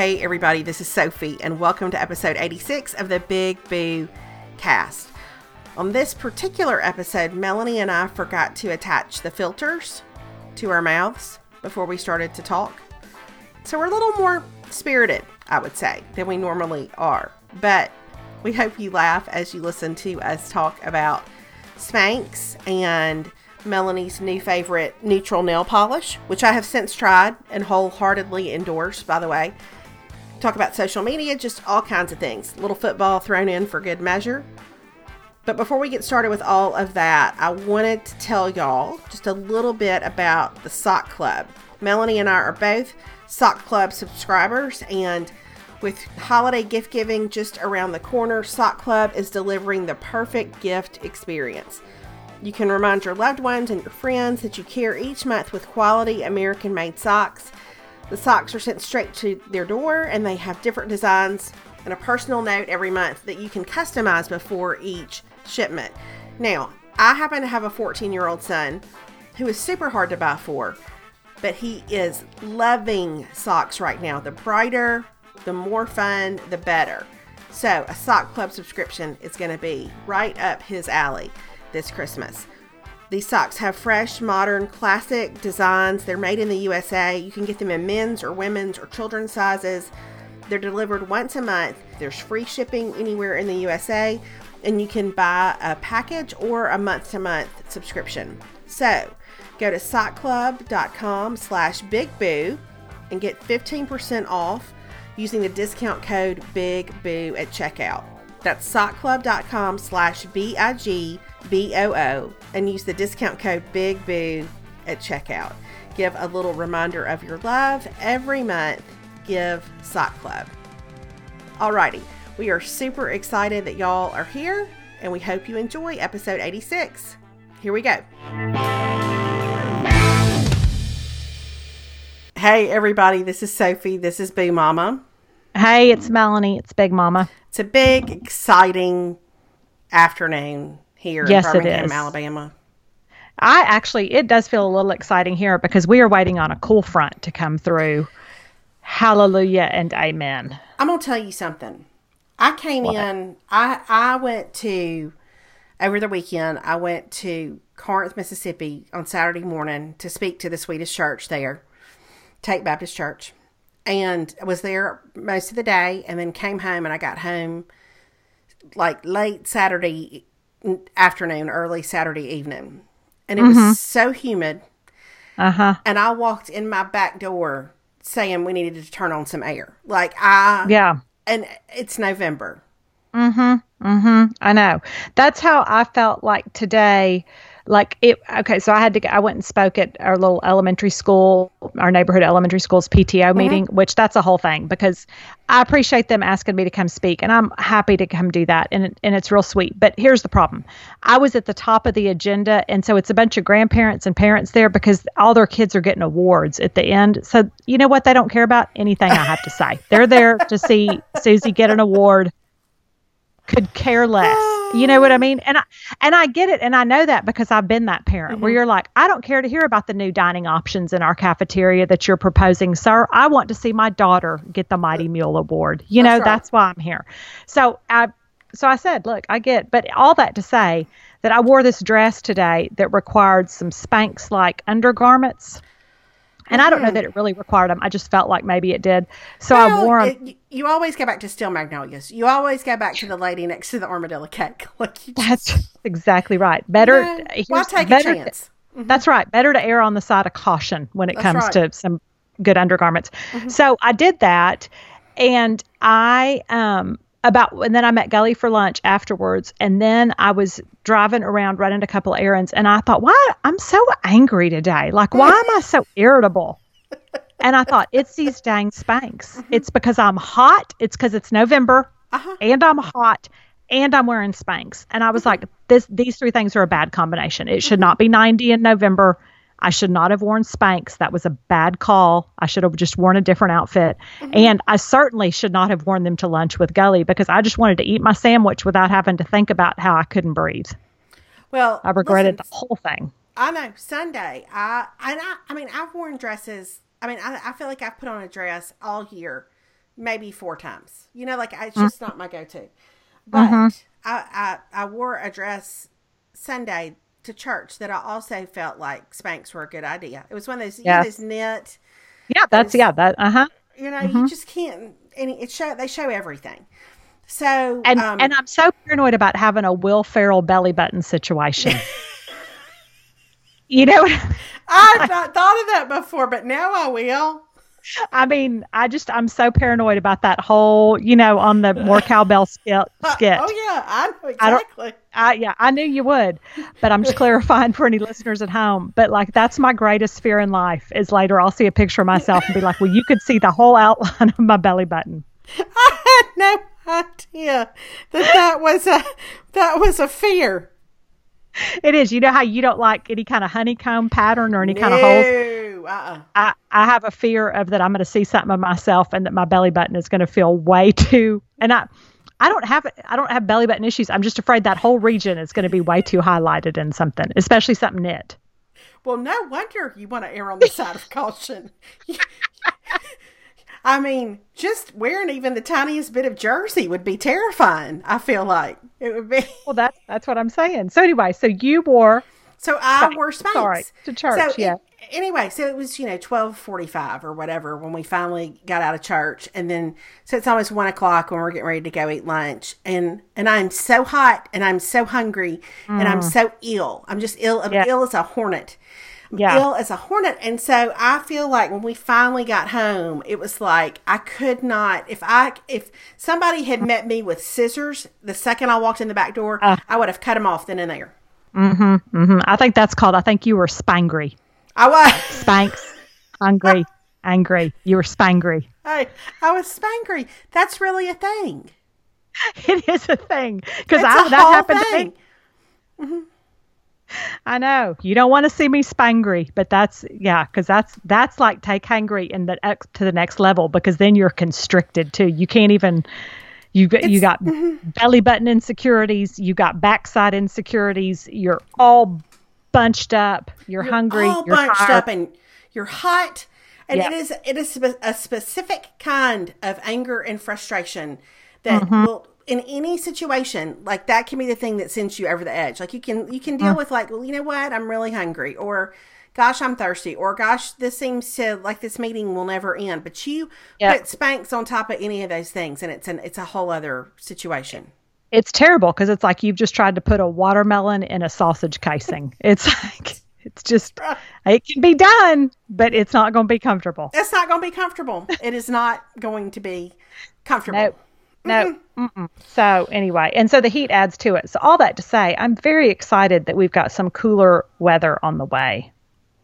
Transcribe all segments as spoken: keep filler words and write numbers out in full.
Hey everybody, this is Sophie, and welcome to episode eighty-six of the Big Boo Cast. On this particular episode, Melanie and I forgot to attach the filters to our mouths before we started to talk. So we're a little more spirited, I would say, than we normally are. But we hope you laugh as you listen to us talk about Spanx and Melanie's new favorite neutral nail polish, which I have since tried and wholeheartedly endorse, by the way. Talk about social media, just all kinds of things. Little football thrown in for good measure. But before we get started with all of that, I wanted to tell y'all just a little bit about the Sock Club. Melanie and I are both Sock Club subscribers, and with holiday gift giving just around the corner, Sock Club is delivering the perfect gift experience. You can remind your loved ones and your friends that you care each month with quality American-made socks. The socks are sent straight to their door, and they have different designs and a personal note every month that you can customize before each shipment. Now, I happen to have a fourteen-year-old son who is super hard to buy for, but he is loving socks right now. The brighter, the more fun, the better. So, a Sock Club subscription is going to be right up his alley this Christmas. These socks have fresh, modern, classic designs. They're made in the U S A. You can get them in men's or women's or children's sizes. They're delivered once a month. There's free shipping anywhere in the U S A, and you can buy a package or a month-to-month subscription. So, go to sockclub.com slash bigboo and get fifteen percent off using the discount code BIGBOO at checkout. That's sockclub.com slash B-I-G-B-O-O and use the discount code BIGBOO at checkout. Give a little reminder of your love every month. Give Sock Club. Alrighty, we are super excited that y'all are here, and we hope you enjoy episode eighty-six. Here we go. Hey everybody, this is Sophie. This is Boo Mama. Hey, it's Melanie. It's Big Mama. It's a big, exciting afternoon here yes, in Birmingham, it is. Alabama. I actually, it does feel a little exciting here because we are waiting on a cool front to come through. Hallelujah and amen. I'm going to tell you something. I came What? in, I, I went to, over the weekend, I went to Corinth, Mississippi on Saturday morning to speak to the Swedish church there, Tate Baptist Church. And I was there most of the day, and then came home, and I got home like late Saturday afternoon, early Saturday evening. And it Mm-hmm. was so humid. Uh-huh. And I walked in my back door saying we needed to turn on some air. Like I, Yeah. and it's November. Mm-hmm. Mm-hmm. I know. That's how I felt like today. Like it, okay, so I had to, go- I went and spoke at our little elementary school, our neighborhood elementary school's P T O Mm-hmm. meeting, which that's a whole thing because I appreciate them asking me to come speak, and I'm happy to come do that. And, it, and it's real sweet. But here's the problem. I was at the top of the agenda. And so it's a bunch of grandparents and parents there because all their kids are getting awards at the end. So you know what? They don't care about anything I have to say. They're there to see Susie get an award. Could care less. You know what I mean? And I and I get it, and I know that because I've been that parent Mm-hmm. where you're like, I don't care to hear about the new dining options in our cafeteria that you're proposing, sir. I want to see my daughter get the Mighty Mule Award. You know, That's right. that's why I'm here. So I so I said, look, I get, but all that to say that I wore this dress today that required some Spanx like undergarments. And I don't know that it really required them. I just felt like maybe it did. So Well, I wore them. it, you always go back to Steel Magnolias. You always go back to the lady next to the armadillo cake. Like you just, That's exactly right. Better. you know, here's- why take better, a chance? That's right. Better to err on the side of caution when it That's comes right. to some good undergarments. So I did that, and I um about and then I met Gully for lunch afterwards, and then I was driving around running a couple of errands, and I thought, why I'm so angry today? Like, why am I so irritable? And I thought, it's these dang Spanx. It's because I'm hot. It's because it's November, Uh-huh. and I'm hot, and I'm wearing Spanx. And I was like, this, these three things are a bad combination. It should not be ninety in November. I should not have worn Spanx. That was a bad call. I should have just worn a different outfit. Mm-hmm. And I certainly should not have worn them to lunch with Gully because I just wanted to eat my sandwich without having to think about how I couldn't breathe. Well, I regretted listen, the whole thing. I know Sunday. I, I, I mean, I've worn dresses. I mean, I, I feel like I've put on a dress all year maybe four times. You know, like it's just mm-hmm. not my go-to. But mm-hmm. I, I I wore a dress Sunday to church that I also felt like Spanx were a good idea. It was one of those, yes. you know, those knit. Yeah, that's, those, yeah, that, uh-huh. You know, mm-hmm. you just can't, and it show, they show everything. So, and, um, and I'm so paranoid about having a Will Ferrell belly button situation. You know, I've not thought of that before, but now I will. I mean, I just, I'm so paranoid about that whole, you know, on the more cowbell skit. skit. Oh, yeah, I know exactly. I, I Yeah, I knew you would, but I'm just clarifying for any listeners at home. But like, that's my greatest fear in life is later I'll see a picture of myself and be like, well, you could see the whole outline of my belly button. I had no idea that that was a, that was a fear. It is. You know how you don't like any kind of honeycomb pattern or any no, kind of holes? Uh-uh. I, I have a fear of that I'm going to see something of myself and that my belly button is going to feel way too, and I, I don't have, I don't have belly button issues. I'm just afraid that whole region is going to be way too highlighted in something, especially something knit. Well, no wonder you want to err on the side of caution. I mean, just wearing even the tiniest bit of jersey would be terrifying. I feel like it would be. Well, that's that's what I'm saying. So anyway, so you wore. So I Spanx, wore Spanx. Sorry, to church. So yeah. It, anyway, so it was you know twelve forty-five or whatever when we finally got out of church, and then so it's almost one o'clock when we're getting ready to go eat lunch, and and I'm so hot and I'm so hungry mm. and I'm so ill. I'm just ill. I'm yeah. ill as a hornet. Yeah. Ill as a hornet. And so I feel like when we finally got home, it was like I could not, if I, if somebody had met me with scissors the second I walked in the back door, uh, I would have cut them off then and there. Mm-hmm, mm-hmm. I think that's called, I think you were spangry. I was. Spanx, hungry, angry. You were spangry. Hey, I was spangry. That's really a thing. It is a thing. Because that happened thing. to me. Mm-hmm. I know you don't want to see me spangry, but that's yeah, because that's that's like take hangry and the X to the next level because then you're constricted too. You can't even you got you got mm-hmm. belly button insecurities, you got backside insecurities. You're all bunched up. You're, you're hungry. All you're bunched tired. up, and you're hot. And yep. it is it is a specific kind of anger and frustration that mm-hmm. will. In any situation, like that can be the thing that sends you over the edge. Like you can, you can deal mm. with like, well, you know what? I'm really hungry, or gosh, I'm thirsty, or gosh, this seems to like this meeting will never end. But you yep. put Spanx on top of any of those things, and it's an, it's a whole other situation. It's terrible because it's like you've just tried to put a watermelon in a sausage casing. It's like, it's just, it can be done, but it's not going to be comfortable. It's not going to be comfortable. It is not going to be comfortable. Nope. No. Mm-mm. So anyway, and so the heat adds to it. So all that to say, I'm very excited that we've got some cooler weather on the way.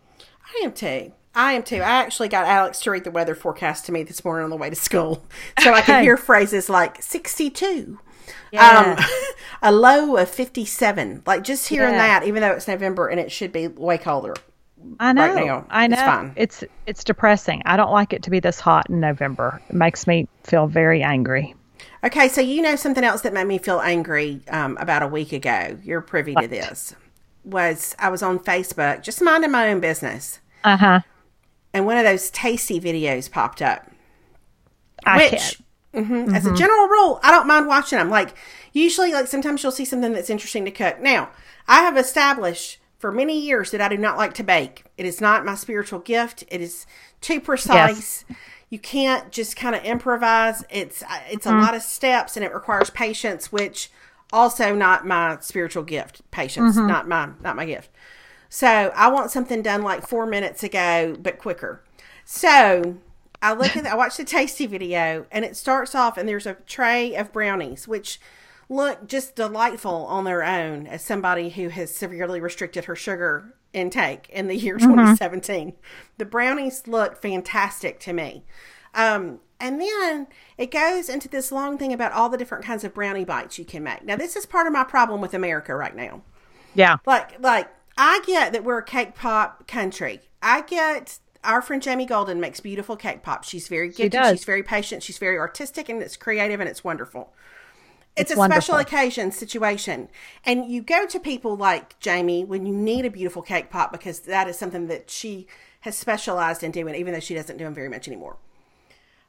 I am too. I am too. I actually got Alex to read the weather forecast to me this morning on the way to school. So I could hear phrases like sixty-two, yeah. um, a low of fifty-seven. Like just hearing yeah. that, even though it's November and it should be way colder. I know. Right now, I know. It's fine. It's, it's depressing. I don't like it to be this hot in November. It makes me feel very angry. Okay, so you know something else that made me feel angry um, about a week ago. You're privy what? to this. Was I was on Facebook, just minding my own business. Uh-huh. And one of those tasty videos popped up. I which, can't. Mm-hmm, mm-hmm. As a general rule, I don't mind watching them. Like, usually, like, sometimes you'll see something that's interesting to cook. Now, I have established for many years that I do not like to bake. It is not my spiritual gift. It is too precise. Yes. You can't just kind of improvise. It's it's a mm. lot of steps, and it requires patience, which also not my spiritual gift. Patience, mm-hmm. not my not my gift. So I want something done like four minutes ago, but quicker. So I look at I watch the tasty video, and it starts off, and there's a tray of brownies, which look just delightful on their own as somebody who has severely restricted her sugar intake in the year mm-hmm. twenty seventeen. The brownies look fantastic to me. Um, and then it goes into this long thing about all the different kinds of brownie bites you can make. Now, this is part of my problem with America right now. Yeah. Like, like I get that we're a cake pop country. I get our friend Jamie Golden makes beautiful cake pops. She's very gifted. She she's very patient. She's very artistic, and it's creative, and it's wonderful. It's, it's a wonderful. special occasion situation. And you go to people like Jamie when you need a beautiful cake pop because that is something that she has specialized in doing, even though she doesn't do them very much anymore.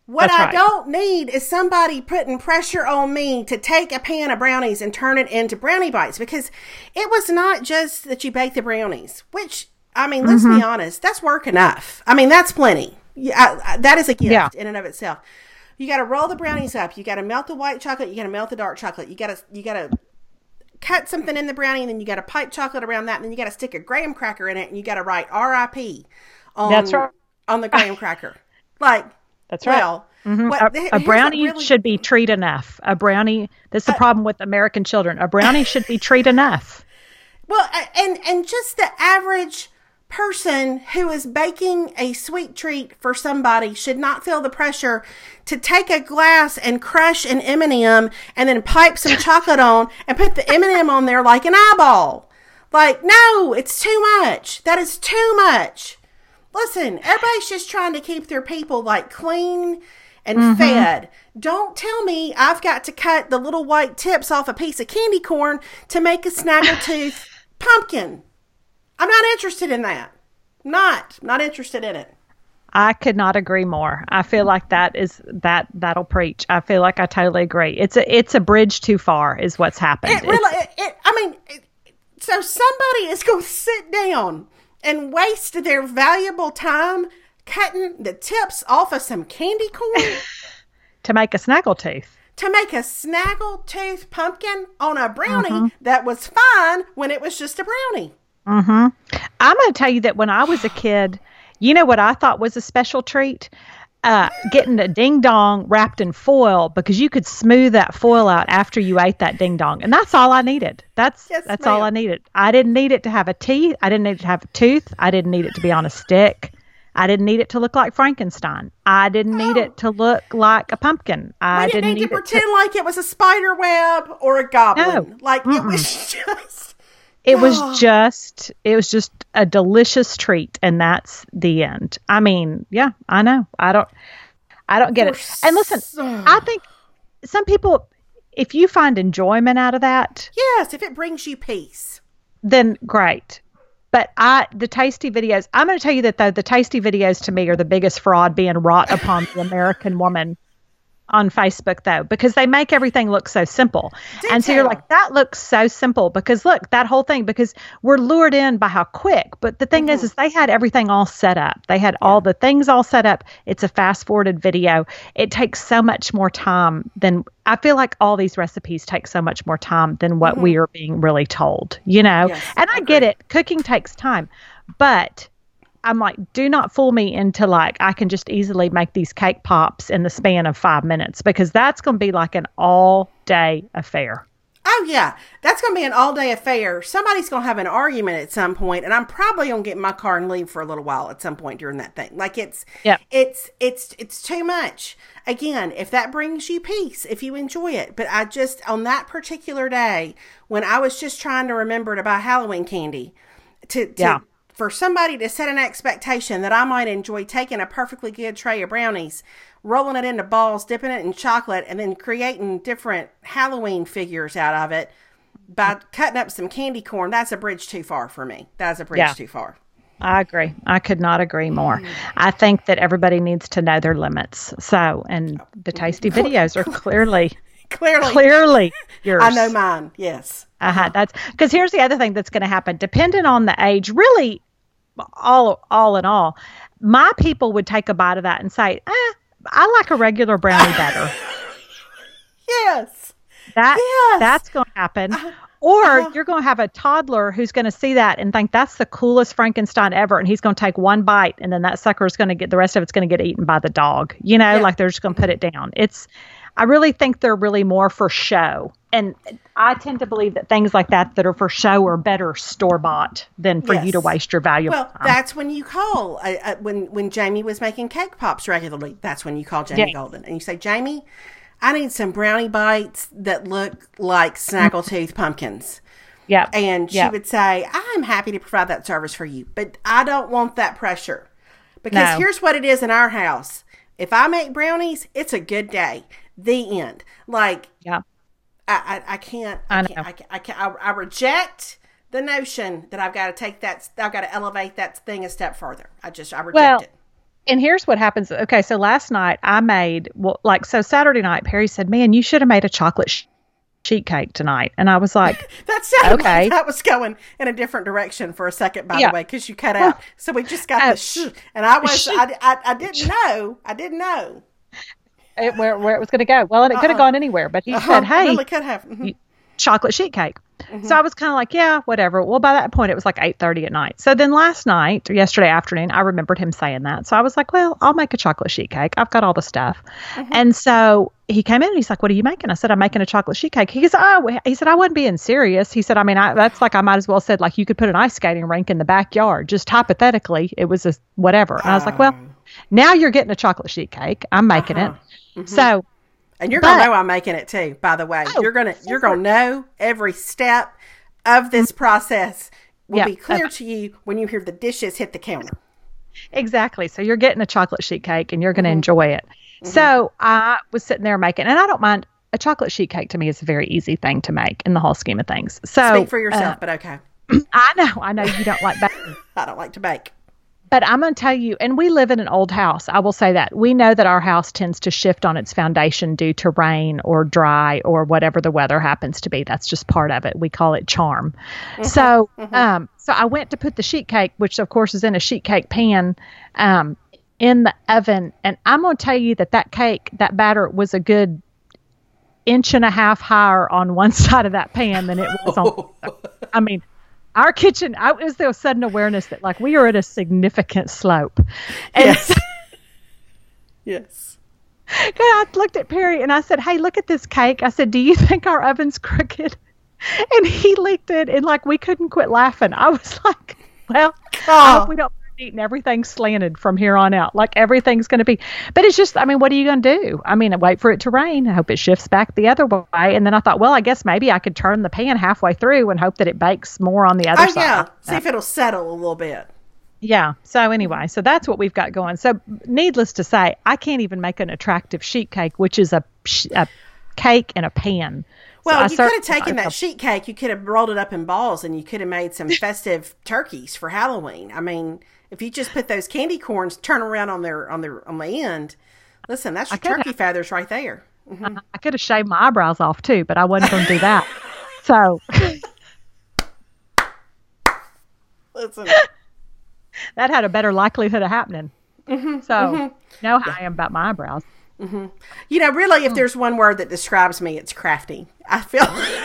What That's I right. don't need is somebody putting pressure on me to take a pan of brownies and turn it into brownie bites, because it was not just that you bake the brownies, which, I mean, let's Mm-hmm. be honest, that's work enough. I mean, that's plenty. Yeah, I, I, that is a gift Yeah. in and of itself. You got to roll the brownies up. You got to melt the white chocolate. You got to melt the dark chocolate. You got to, you got to cut something in the brownie, and then you got to pipe chocolate around that, and then you got to stick a graham cracker in it, and you got to write R I P on, That's right. on the graham cracker. Like, That's right. well, Mm-hmm. what, A, here's a what brownie really- should be treat enough. A brownie. That's the problem with American children. A brownie should be treat enough. Well, and and just the average person who is baking a sweet treat for somebody should not feel the pressure to take a glass and crush an M and M and then pipe some chocolate on and put the M and M on there like an eyeball. Like, no, it's too much. That is too much. Listen, everybody's just trying to keep their people like clean and mm-hmm. fed. Don't tell me I've got to cut the little white tips off a piece of candy corn to make a snaggletooth pumpkin. I'm not interested in that. Not, not interested in it. I could not agree more. I feel like that is that that'll preach. I feel like I totally agree. It's a it's a bridge too far is what's happened. It really, it, it, I mean, it, so somebody is going to sit down and waste their valuable time cutting the tips off of some candy corn to make a snaggletooth. To make a snaggletooth pumpkin on a brownie mm-hmm. that was fine when it was just a brownie. Mm-hmm. I'm going to tell you that when I was a kid, you know what I thought was a special treat? Uh, getting a ding dong wrapped in foil, because you could smooth that foil out after you ate that ding dong, and that's all I needed. That's yes, that's ma'am. all I needed. I didn't need it to have a teeth. I didn't need it to have a tooth. I didn't need it to be on a stick. I didn't need it to look like Frankenstein. I didn't need oh. it to look like a pumpkin. I we didn't, didn't need, need to it pretend to... like it was a spider web or a goblin. No. Like Mm-mm. it was just. It oh. was just, it was just a delicious treat, and that's the end. I mean, yeah, I know. I don't, I don't get For it. And listen, so... I think some people, if you find enjoyment out of that, yes, if it brings you peace, then great. But I, the tasty videos, I'm going to tell you that though, the tasty videos to me are the biggest fraud being wrought upon the American woman on Facebook, though, because they make everything look so simple. Detail. And so you're like, that looks so simple, because look, that whole thing, because we're lured in by how quick. But the thing mm-hmm. is, is they had everything all set up. They had yeah. all the things all set up. It's a fast forwarded video. It takes so much more time than, I feel like all these recipes take so much more time than what mm-hmm. we are being really told, you know? Yes, and I, I get it. Cooking takes time, but I'm like, do not fool me into like, I can just easily make these cake pops in the span of five minutes, because that's going to be like an all day affair. Oh yeah. That's going to be an all day affair. Somebody's going to have an argument at some point, and I'm probably going to get in my car and leave for a little while at some point during that thing. Like it's, yep. it's, it's, it's too much. Again, if that brings you peace, if you enjoy it. But I just, on that particular day, when I was just trying to remember to buy Halloween candy to, to yeah. for somebody to set an expectation that I might enjoy taking a perfectly good tray of brownies, rolling it into balls, dipping it in chocolate, and then creating different Halloween figures out of it by cutting up some candy corn, that's a bridge too far for me. That's a bridge yeah. too far. I agree. I could not agree more. I think that everybody needs to know their limits. So, and the tasty videos are clearly, clearly, clearly yours. I know mine. Yes. Uh-huh. That's because here's the other thing that's going to happen. Depending on the age, really, all all in all, my people would take a bite of that and say, eh, I like a regular brownie better. Yes. That yes. That's going to happen. Uh, or uh, you're going to have a toddler who's going to see that and think that's the coolest Frankenstein ever. And he's going to take one bite, and then that sucker is going to get, the rest of it's going to get eaten by the dog. You know, yeah. like they're just going to put it down. It's, I really think they're really more for show. And I tend to believe that things like that that are for show are better store-bought than for yes. you to waste your valuable well, time. Well, that's when you call. Uh, uh, when, when Jamie was making cake pops regularly, that's when you call Jamie yeah. Golden. And you say, Jamie, I need some brownie bites that look like snaggletooth pumpkins. Yeah. And she yep. would say, I'm happy to provide that service for you, but I don't want that pressure. Because no. here's what it is in our house. If I make brownies, it's a good day. The end. Like, yeah. I, I, I can't, I, I can't, I, can't, I, can't I, I reject the notion that I've got to take that, I've got to elevate that thing a step further. I just, I reject well, it. And here's what happens. Okay, so last night I made, well, like, so Saturday night, Perry said, man, you should have made a chocolate sh- sheet cake tonight. And I was like, that sounded okay. like that was going in a different direction for a second, by Yeah. the way, because you cut out. So we just got Uh, the sh, and I was, sh- I, I, I didn't know. I didn't know. it, where, where it was going to go. Well, and it could have Uh-uh. gone anywhere, but he Uh-huh. said, hey, Really could have. Mhm. you- chocolate sheet cake. So I was kind of like, yeah, whatever. Well, by that point, it was like eight thirty at night. So then last night, or yesterday afternoon, I remembered him saying that. So I was like, well, I'll make a chocolate sheet cake. I've got all the stuff. And so he came in and he's like, what are you making? I said, I'm making a chocolate sheet cake. He goes, oh, he said, I wasn't being serious. He said, I mean, I, that's like, I might as well said, like, you could put an ice skating rink in the backyard. Just hypothetically, it was a whatever. And I was like, well, now you're getting a chocolate sheet cake. I'm making Uh-huh. it. So And you're But- gonna know I'm making it too, by the way. Oh, you're gonna you're gonna know every step of this process will Yeah. be clear to you when you hear the dishes hit the counter. Exactly. So you're getting a chocolate sheet cake and you're going to enjoy it. So I was sitting there making, and I don't mind, a chocolate sheet cake to me is a very easy thing to make in the whole scheme of things. So Speak for yourself, but okay. uh, I know, I know you don't like baking, I don't like to bake. but I'm going to tell you, and we live in an old house. I will say that we know that our house tends to shift on its foundation due to rain or dry or whatever the weather happens to be. That's just part of it. We call it charm. So, um, so I went to put the sheet cake, which of course is in a sheet cake pan, um, in the oven. And I'm going to tell you that that cake, that batter was a good inch and a half higher on one side of that pan than it was on. I mean, our kitchen, I was there was sudden awareness that like we are at a significant slope. And Yes. so, Yes. I looked at Perry and I said, hey, look at this cake. I said, do you think our oven's crooked? And he leaked it and like we couldn't quit laughing. I was like, well, I Oh. hope we don't eat and everything's slanted from here on out. Like everything's going to be, but it's just, I mean, what are you going to do? I mean, wait for it to rain. I hope it shifts back the other way. And then I thought, well, I guess maybe I could turn the pan halfway through and hope that it bakes more on the other Oh side. yeah. See if it'll settle a little bit. Yeah. So anyway, so that's what we've got going. So needless to say, I can't even make an attractive sheet cake, which is a, sh- a cake in a pan. So Well, I you could have certainly- taken that sheet cake, you could have rolled it up in balls, and you could have made some festive turkeys for Halloween. I mean, if you just put those candy corns, turn around on their on their on the end. Listen, that's your could turkey feathers right there. I could have shaved my eyebrows off too, but I wasn't going to do that. So Listen, that had a better likelihood of happening. So know how I am about my eyebrows. you know, really, if there's one word that describes me, it's crafty. I feel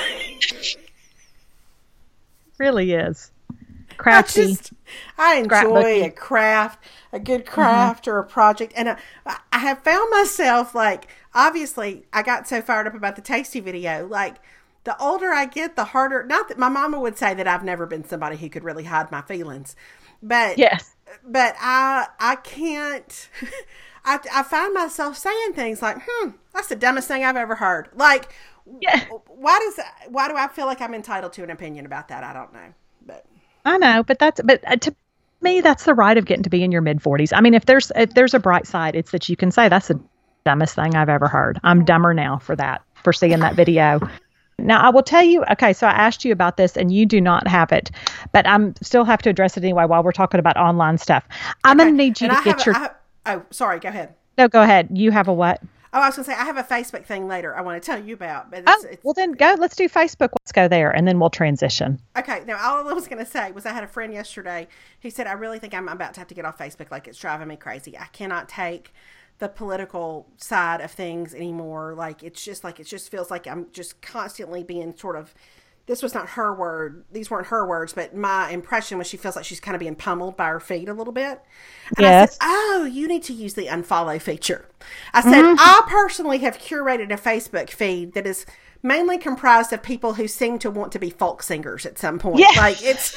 Really is. I Crafty. just I enjoy Scrapbooking. a craft, a good craft or a project, and I, I have found myself like obviously I got so fired up about the Tasty video. Like the older I get, the harder. Not that my mama would say that I've never been somebody who could really hide my feelings, but Yes. but I I can't. I I find myself saying things like, "Hmm, that's the dumbest thing I've ever heard." Like, Yeah. why does why do I feel like I'm entitled to an opinion about that? I don't know, but. I know, but that's but uh, to me that's the right of getting to be in your mid forties. I mean, if there's if there's a bright side, it's that you can say that's the dumbest thing I've ever heard. I'm dumber now for that, for seeing that video. Now, I will tell you, okay, so I asked you about this and you do not have it, but I'm still have to address it anyway while we're talking about online stuff. I'm going to need you And to I get have, your a- I have, oh, sorry, go ahead. No, go ahead. You have a what? Oh, I was going to say, I have a Facebook thing later I want to tell you about. But Oh, it's, it's, well then go. Let's do Facebook. Let's go there and then we'll transition. okay, now all I was going to say was I had a friend yesterday who said, I really think I'm about to have to get off Facebook. Like, it's driving me crazy. I cannot take the political side of things anymore. Like, it's just like, it just feels like I'm just constantly being sort of, this was not her word. These weren't her words, but my impression was she feels like she's kind of being pummeled by her feet a little bit. And Yes. I said, oh, you need to use the unfollow feature. I said, I personally have curated a Facebook feed that is mainly comprised of people who seem to want to be folk singers at some point. Yeah. Like, it's,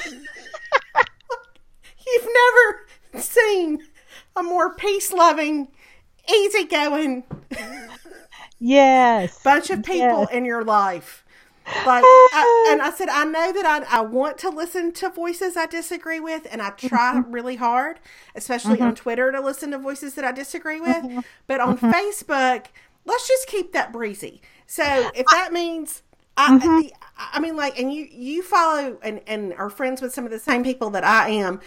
you've never seen a more peace-loving, easygoing Yes. bunch of people Yes. in your life. Like, I, and I said, I know that I, I want to listen to voices I disagree with, and I try Mm-hmm. really hard, especially on Twitter, to listen to voices that I disagree with. But on Facebook, let's just keep that breezy. So if that means, I, I mean, like, and you you follow and and are friends with some of the same people that I am.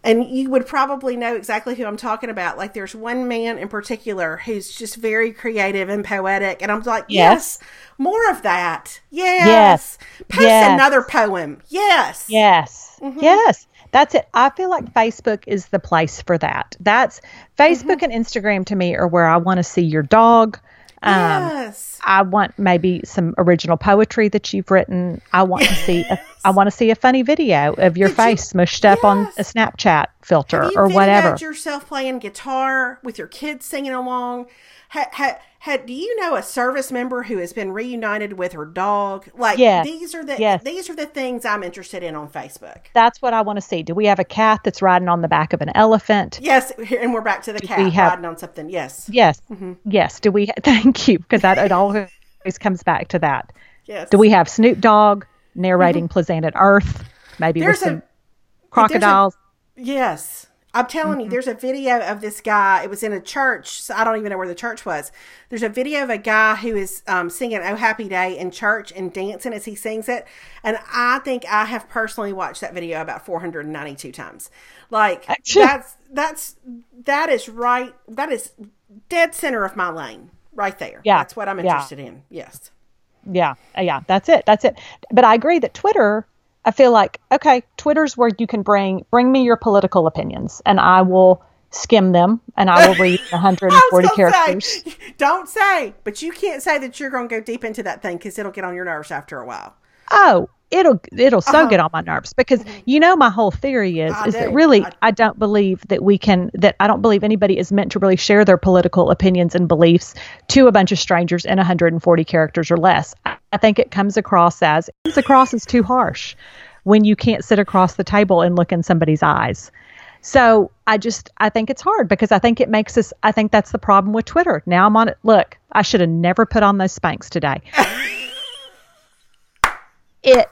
And you would probably know exactly who I'm talking about. Like, there's one man in particular who's just very creative and poetic. And I'm like, yes, yes more of that. Yes. yes. Post yes. another poem. Yes. Yes. Mm-hmm. Yes. That's it. I feel like Facebook is the place for that. That's Facebook mm-hmm. and Instagram to me are where I want to see your dog. Um, yes. I want maybe some original poetry that you've written. I want yes. to see. A, I want to see a funny video of your Did face you, smushed up yes. on a Snapchat filter Have you or whatever. Yourself playing guitar with your kids singing along. Ha, ha, ha, do you know a service member who has been reunited with her dog? Like yes. these are the yes. these are the things I'm interested in on Facebook. That's what I want to see. Do we have a cat that's riding on the back of an elephant? Yes, and we're back to the do cat have, riding on something. Yes, yes, mm-hmm. yes. Do we? Thank you, because that it always comes back to that. Yes. Do we have Snoop Dogg narrating mm-hmm. Planet Earth? Maybe there's with some a, crocodiles. A, yes. I'm telling mm-hmm. you, there's a video of this guy. It was in a church. So I don't even know where the church was. There's a video of a guy who is um, singing Oh Happy Day in church and dancing as he sings it. And I think I have personally watched that video about four hundred ninety-two times. Like Actually. that's, that's, that is right. That is dead center of my lane right there. Yeah. That's what I'm interested yeah. in. Yes. Yeah. Yeah. That's it. That's it. But I agree that Twitter, I feel like, okay, Twitter's where you can bring bring me your political opinions and I will skim them and I will read one hundred forty characters. Say, don't say, but you can't say that you're going to go deep into that thing because it'll get on your nerves after a while. Oh, it'll it'll so uh-huh. get on my nerves because mm-hmm. you know my whole theory is I is do. that really I, I don't believe that we can that I don't believe anybody is meant to really share their political opinions and beliefs to a bunch of strangers in one hundred forty characters or less. I, I think it comes across as it comes across as too harsh when you can't sit across the table and look in somebody's eyes. So I just, I think it's hard because I think it makes us, I think that's the problem with Twitter. Now I'm on it. Look, I should have never put on those Spanx today. it,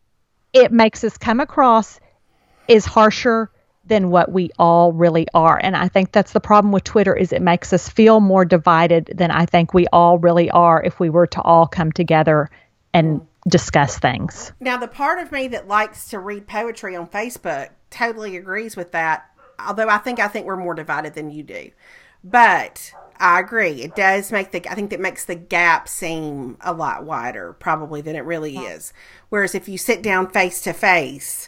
it makes us come across as harsher than what we all really are. And I think that's the problem with Twitter is it makes us feel more divided than I think we all really are if we were to all come together and discuss things. Now, the part of me that likes to read poetry on Facebook totally agrees with that. Although I think I think we're more divided than you do. But I agree. It does make the, I think that makes the gap seem a lot wider probably than it really is. Whereas if you sit down face to face,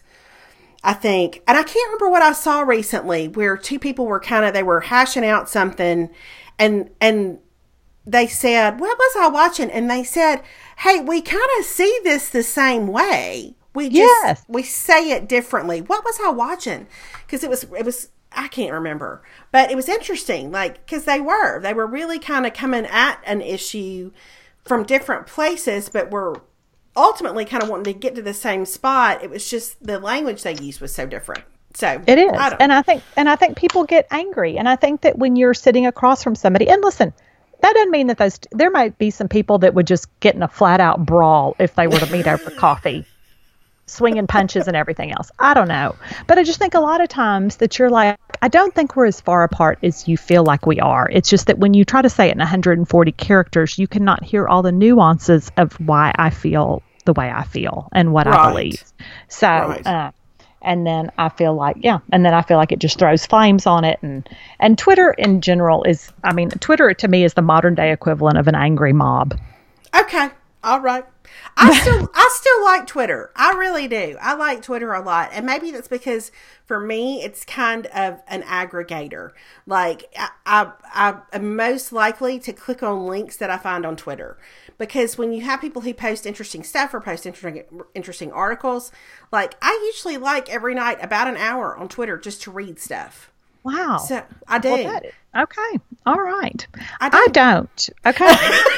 I think, and I can't remember what I saw recently where two people were kind of, they were hashing out something and, and they said, what was I watching? And they said, hey, we kind of see this the same way. We just, yes. we say it differently. What was I watching? Because it was, it was, I can't remember. But it was interesting, like, because they were, they were really kind of coming at an issue from different places, but were ultimately kind of wanting to get to the same spot. It was just the language they used was so different. So it is. I and I think, and I think people get angry. And I think that when you're sitting across from somebody, and listen, that doesn't mean that those, there might be some people that would just get in a flat out brawl if they were to meet over coffee, swinging punches and everything else. I don't know. But I just think a lot of times that you're like, I don't think we're as far apart as you feel like we are. It's just that when you try to say it in one hundred forty characters, you cannot hear all the nuances of why I feel the way I feel and what right. I believe. So, right. uh, and then I feel like, yeah, and then I feel like it just throws flames on it. And, and Twitter in general is, I mean, Twitter to me is the modern day equivalent of an angry mob. Okay. All right. I still, I still like Twitter. I really do. I like Twitter a lot. And maybe that's because for me, it's kind of an aggregator. Like I, I, I am most likely to click on links that I find on Twitter. Because when you have people who post interesting stuff or post interesting, interesting articles, like I usually like every night about an hour on Twitter just to read stuff. Wow. So I do. Well, that is, okay. All right. I, do. I don't. Okay.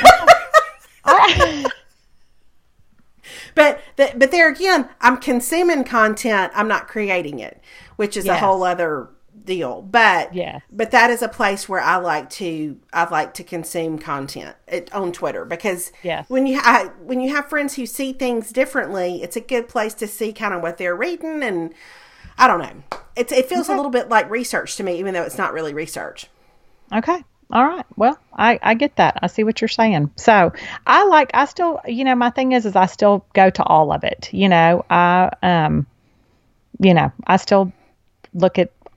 I, But the, but there again, I'm consuming content. I'm not creating it, which is yes. a whole other deal. But yes. but that is a place where I like to I like to consume content it, on Twitter because yes. when you I, when you have friends who see things differently, it's a good place to see kind of what they're reading. And I don't know, it's it feels okay. a little bit like research to me, even though it's not really research. Okay. All right. Well, I, I get that. I see what you're saying. So I like, I still, you know, my thing is, is I still go to all of it. You know, I, um, you know, I still look at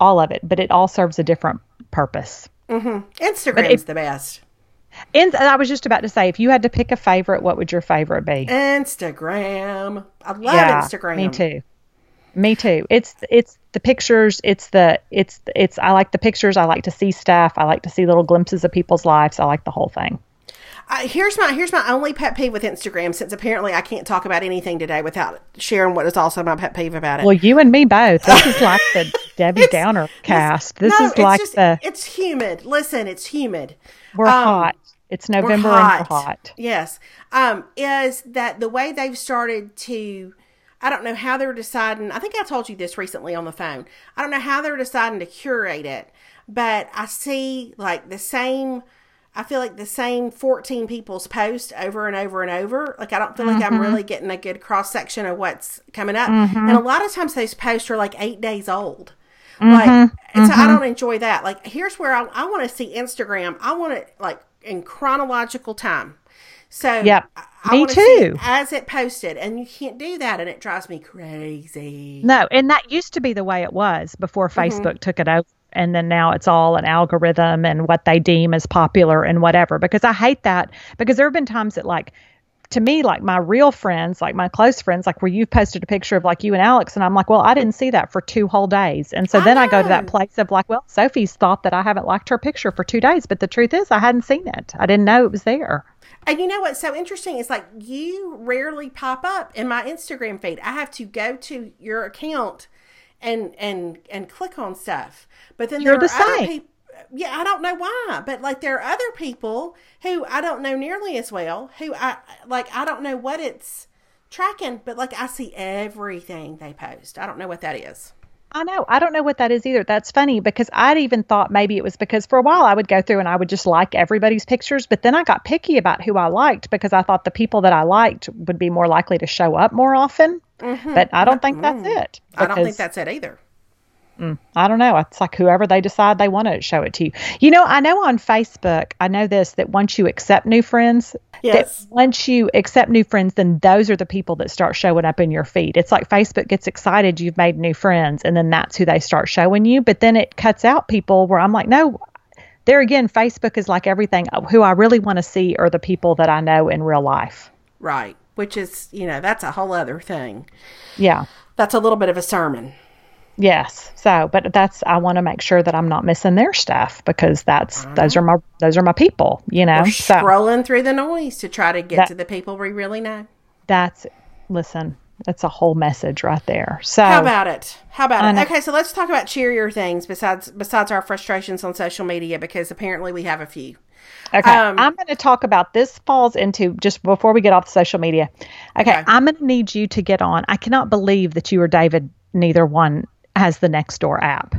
all of it, but it all serves a different purpose. Mm-hmm. Instagram's it, the best. And I was just about to say, if you had to pick a favorite, what would your favorite be? Instagram. I love yeah, Instagram. Me too. Me too. It's it's the pictures. It's the it's it's. I like the pictures. I like to see stuff. I like to see little glimpses of people's lives. I like the whole thing. Uh, here's my here's my only pet peeve with Instagram, since apparently I can't talk about anything today without sharing what is also my pet peeve about it. Well, you and me both. This is like the Debbie Downer cast. This no, is like just, the. It's humid. Listen, it's humid. We're um, hot. It's November we're hot. and we're hot. Yes. Um, is that the way they've started to? I don't know how they're deciding. I think I told you this recently on the phone. I don't know how they're deciding to curate it, but I see like the same. I feel like the same fourteen people's post over and over and over. Like, I don't feel like mm-hmm. I'm really getting a good cross section of what's coming up. Mm-hmm. And a lot of times those posts are like eight days old. Mm-hmm. Like, and so mm-hmm. I don't enjoy that. Like, here's where I, I want to see Instagram. I want it like in chronological time. So yep. I, I me too. See it as it posted, and you can't do that, and it drives me crazy. No, and that used to be the way it was before Facebook mm-hmm. took it over. And then now it's all an algorithm and what they deem as popular and whatever, because I hate that, because there have been times that, like, to me, like my real friends, like my close friends, like where you've posted a picture of like you and Alex, and I'm like, well, I didn't see that for two whole days. And so I then know. I go to that place of like, well, Sophie's thought that I haven't liked her picture for two days. But the truth is I hadn't seen it. I didn't know it was there. And you know what's so interesting is like you rarely pop up in my Instagram feed. I have to go to your account and and and click on stuff. But then You're there the are other same. people. Yeah, I don't know why, but like there are other people who I don't know nearly as well, who I like I don't know what it's tracking, but like I see everything they post. I don't know what that is. I know. I don't know what that is either. That's funny, because I'd even thought maybe it was because for a while I would go through and I would just like everybody's pictures, but then I got picky about who I liked because I thought the people that I liked would be more likely to show up more often. Mm-hmm. But I don't think mm. that's it. I don't think that's it either. Mm, I don't know. It's like whoever they decide they want to show it to you. You know, I know on Facebook, I know this, that once you accept new friends, yes. that once you accept new friends, then those are the people that start showing up in your feed. It's like Facebook gets excited you've made new friends, and then that's who they start showing you. But then it cuts out people where I'm like, no, there again, Facebook is like everything. Who I really want to see are the people that I know in real life. Right. Which is, you know, that's a whole other thing. Yeah. That's a little bit of a sermon. Yes. So, but that's, I want to make sure that I'm not missing their stuff, because that's, those are my, those are my people, you know. We're so, scrolling through the noise to try to get that, to the people we really know. That's, listen, that's a whole message right there. So how about it? How about it? Okay. So let's talk about cheerier things besides, besides our frustrations on social media, because apparently we have a few. Okay. Um, I'm going to talk about, this falls into, just before we get off social media. Okay, okay. I'm going to need you to get on. I cannot believe that you or David, neither one has the Nextdoor app.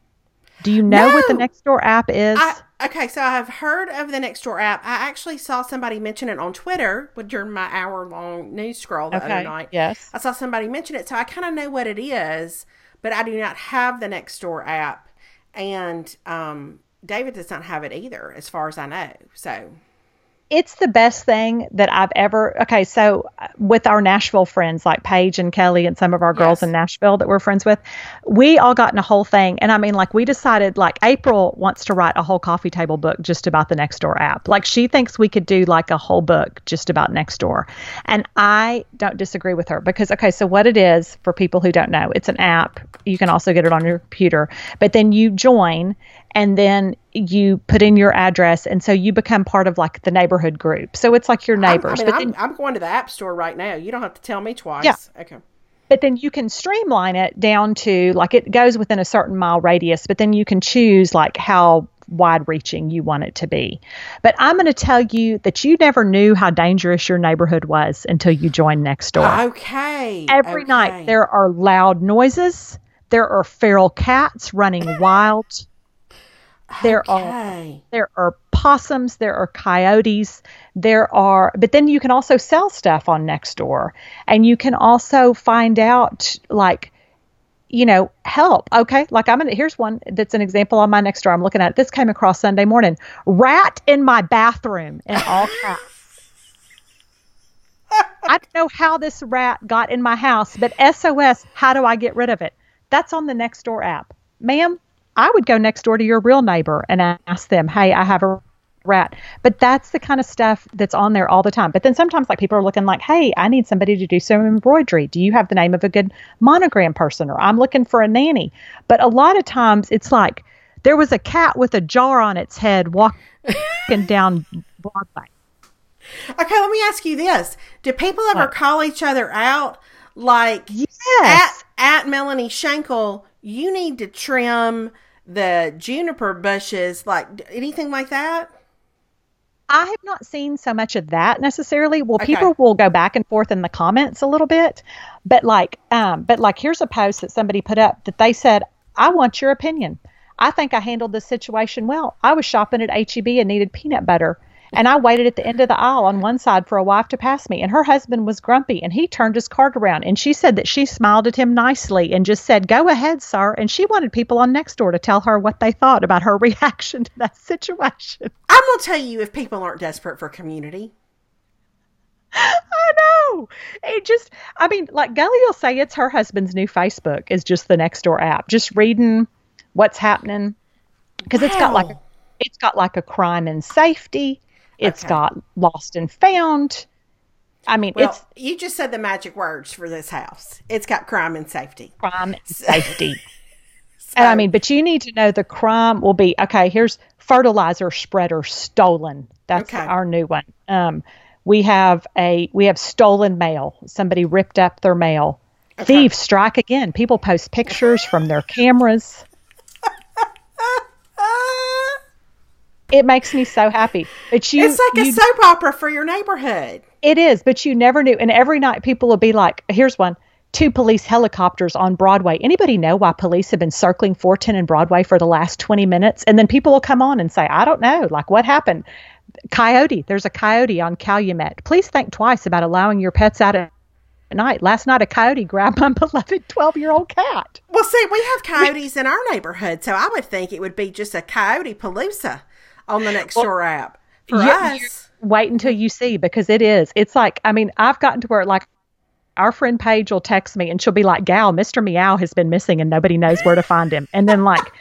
Do you know no. what the Nextdoor app is? I, okay, so I have heard of the Nextdoor app. I actually saw somebody mention it on Twitter during my hour-long news scroll the okay. other night. Yes. I saw somebody mention it, so I kind of know what it is, but I do not have the Nextdoor app. And um, David does not have it either, as far as I know. So it's the best thing that I've ever, okay, so with our Nashville friends like Paige and Kelly and some of our girls yes. in Nashville that we're friends with, we all got in a whole thing. And I mean, like, we decided, like, April wants to write a whole coffee table book just about the Nextdoor app. Like, she thinks we could do like a whole book just about Nextdoor. And I don't disagree with her, because, okay, so what it is, for people who don't know, it's an app. You can also get it on your computer, but then you join, and then you put in your address, and so you become part of like the neighborhood group. So it's like your neighbors. I'm, I mean, but I'm, then, I'm going to the App Store right now. You don't have to tell me twice. Yeah. Okay. But then you can streamline it down to, like, it goes within a certain mile radius, but then you can choose like how wide reaching you want it to be. But I'm going to tell you that you never knew how dangerous your neighborhood was until you joined Nextdoor. Okay. Every okay. night there are loud noises. There are feral cats running wild. There okay. are there are possums, there are coyotes, there are, but then you can also sell stuff on Nextdoor, and you can also find out, like, you know, help. Okay, like I'm gonna, here's one that's an example on my Nextdoor. I'm looking at it. This came across Sunday morning. Rat in my bathroom in all caps. I don't know how this rat got in my house, but S O S, how do I get rid of it? That's on the Nextdoor app. Ma'am, I would go next door to your real neighbor and ask them, hey, I have a rat. But that's the kind of stuff that's on there all the time. But then sometimes like people are looking like, hey, I need somebody to do some embroidery. Do you have the name of a good monogram person? Or I'm looking for a nanny. But a lot of times it's like there was a cat with a jar on its head walking down Broadway. Okay, let me ask you this. Do people ever What? call each other out? Like, Yes. at, at Melanie Schenkel, you need to trim the juniper bushes, like d- anything like that? I have not seen so much of that necessarily. Well, Okay. people will go back and forth in the comments a little bit, but like, um, but like, here's a post that somebody put up that they said, "I want your opinion. I think I handled this situation well. I was shopping at H E B and needed peanut butter, and I waited at the end of the aisle on one side for a wife to pass me, and her husband was grumpy, and he turned his cart around, and she said that she smiled at him nicely and just said, 'Go ahead, sir.' And she wanted people on Nextdoor to tell her what they thought about her reaction to that situation." I'm going to tell you if people aren't desperate for community. I know. It just, I mean, like Gully will say it's her husband's new Facebook is just the Nextdoor app, just reading what's happening. Because it's got like, a, Wow. it's got like a crime and safety. It's Okay. got lost and found. I mean, Well, it's you just said the magic words for this house. It's got crime and safety. crime and safety. So, And I mean, but you need to know the crime will be, okay, here's fertilizer spreader stolen. That's Okay. our new one. Um, we have a, we have stolen mail. Somebody ripped up their mail. Okay. Thieves strike again. People post pictures from their cameras. ah, It makes me so happy. But you, it's like a you- soap opera for your neighborhood. it is, but you never knew. And every night people will be like, here's one, two police helicopters on Broadway. Anybody know why police have been circling four ten and Broadway for the last twenty minutes? And then people will come on and say, I don't know, like what happened? Coyote, there's a coyote on Calumet. Please think twice about allowing your pets out at night. Last night, a coyote grabbed my beloved twelve-year-old cat. Well, see, we have coyotes in our neighborhood, so I would think it would be just a coyote palooza on the Nextdoor app for Yeah, us. Wait until you see, because it is. It's like, I mean, I've gotten to where like our friend Paige will text me and she'll be like, Gal, Mister Meow has been missing and nobody knows where to find him. And then like,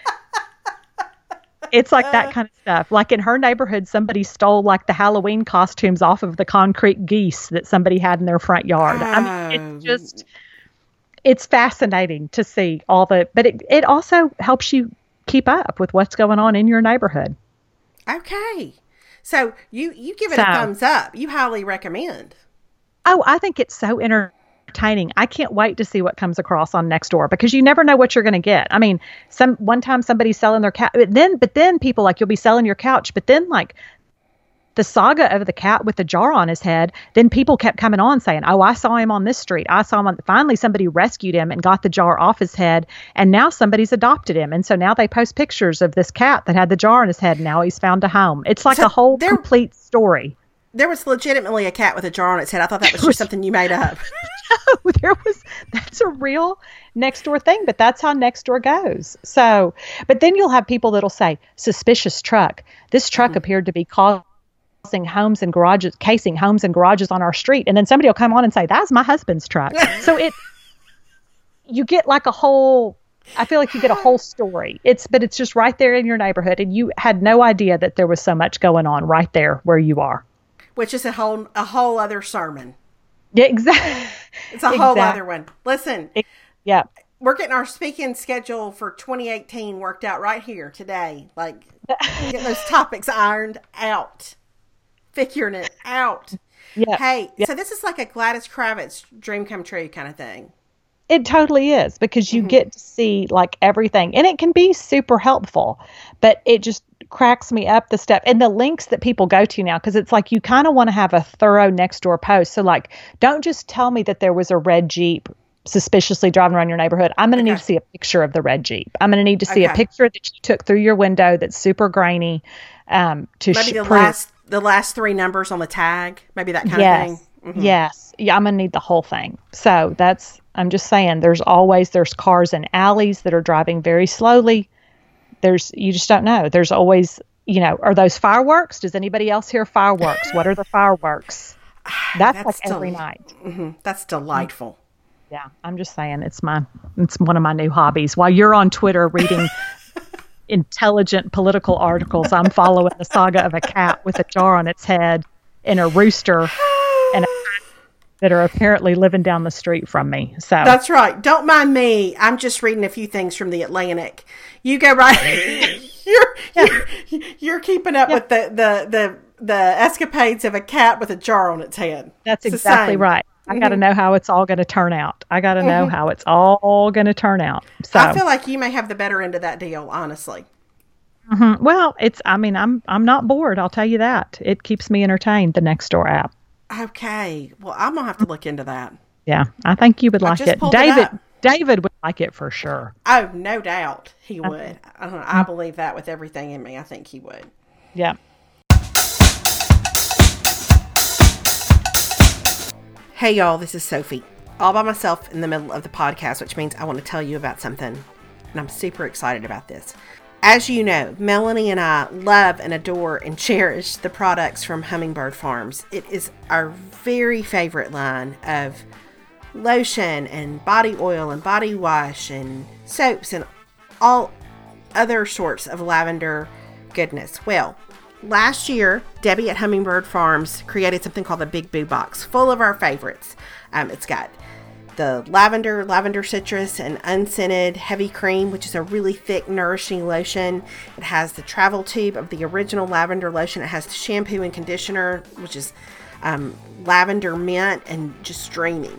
it's like that kind of stuff. Like in her neighborhood, somebody stole like the Halloween costumes off of the concrete geese that somebody had in their front yard. I mean, Oh. it's just, it's fascinating to see all the, but it, it also helps you keep up with what's going on in your neighborhood. Okay. So you, you give it So- a thumbs up. You highly recommend. Oh, I think it's so entertaining. I can't wait to see what comes across on Nextdoor because you never know what you're going to get. I mean, some one time somebody's selling their cat, but then but then people like you'll be selling your couch, but then like the saga of the cat with the jar on his head, then people kept coming on saying, "Oh, I saw him on this street. I saw him on." Finally, somebody rescued him and got the jar off his head, and now somebody's adopted him, and so now they post pictures of this cat that had the jar on his head. And now he's found a home. It's like So a whole there- complete story. There was legitimately a cat with a jar on its head. I thought that was just something you made up. There was that's a real Nextdoor thing, but that's how Nextdoor goes. So, but then you'll have people that'll say suspicious truck. This truck appeared to be causing homes and garages, casing homes and garages on our street, and then somebody will come on and say that's my husband's truck. So it, you get like a whole. I feel like you get a whole story. It's but it's just right there in your neighborhood, and you had no idea that there was so much going on right there where you are. Which is a whole a whole other sermon. Yeah, exactly. It's a whole Exact- other one. Listen, Yeah. we're getting our speaking schedule for twenty eighteen worked out right here today. Like getting those topics ironed out, figuring it out. Yeah. Hey, Yeah. so this is like a Gladys Kravitz dream come true kind of thing. It totally is because you get to see like everything and it can be super helpful, but it just cracks me up the step and the links that people go to now. Cause it's like, you kind of want to have a thorough Nextdoor post. So like, don't just tell me that there was a red Jeep suspiciously driving around your neighborhood. I'm going to Okay. need to see a picture of the red Jeep. I'm going to need to see Okay. a picture that you took through your window that's super grainy. Um, to Maybe sh- the prove- last the last three numbers on the tag. Maybe that kind yes. of thing. Mhm. Yes. Yeah, I'm going to need the whole thing. So that's, I'm just saying there's always, there's cars in alleys that are driving very slowly. There's, you just don't know. There's always, you know, are those fireworks? Does anybody else hear fireworks? What are the fireworks? That's, That's like every del- night. Mhm. That's delightful. Yeah. I'm just saying it's my, it's one of my new hobbies. While you're on Twitter reading intelligent political articles, I'm following the saga of a cat with a jar on its head and a rooster and a that are apparently living down the street from me. So that's right. Don't mind me. I'm just reading a few things from the Atlantic. You go right. you're, yeah. you're you're keeping up yeah. with the, the the the escapades of a cat with a jar on its head. That's it's exactly right. I mm-hmm. got to know how it's all going to turn out. I got to mm-hmm. know how it's all going to turn out. So I feel like you may have the better end of that deal, honestly. Mm-hmm. Well, it's. I mean, I'm I'm not bored. I'll tell you that. It keeps me entertained. The Nextdoor app. Okay. Well, I'm gonna have to look into that. Yeah, I think you would like it. David, it David would like it for sure. Oh, no doubt he would. I, don't know, I believe that with everything in me. I think he would. Yeah. Hey, y'all. This is Sophie, all by myself in the middle of the podcast, which means I want to tell you about something, and I'm super excited about this. As you know, Melanie and I love and adore and cherish the products from Hummingbird Farms. It is our very favorite line of lotion and body oil and body wash and soaps and all other sorts of lavender goodness. Well, last year, Debbie at Hummingbird Farms created something called the Big Boo Box, full of our favorites. Um, it's got the lavender, lavender citrus, and unscented heavy cream, which is a really thick, nourishing lotion. It has the travel tube of the original lavender lotion. It has the shampoo and conditioner, which is um, lavender mint and just streaming.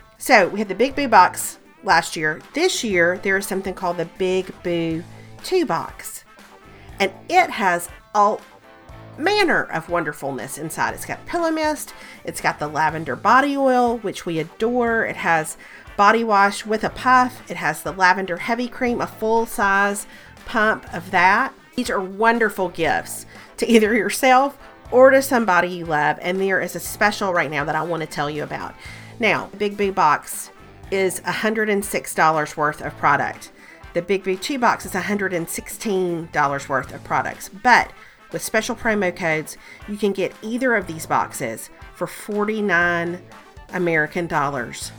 So we had the Big Boo Box last year. This year, there is something called the Big Boo two Box. And it has all manner of wonderfulness inside. It's got pillow mist. It's got the lavender body oil, which we adore. It has body wash with a puff. It has the lavender heavy cream, a full size pump of that. These are wonderful gifts to either yourself or to somebody you love. And there is a special right now that I want to tell you about. Now, the Big Boo Box is one hundred six dollars worth of product. The Big Boo two Box is one hundred sixteen dollars worth of products. But with special promo codes, you can get either of these boxes for forty-nine American dollars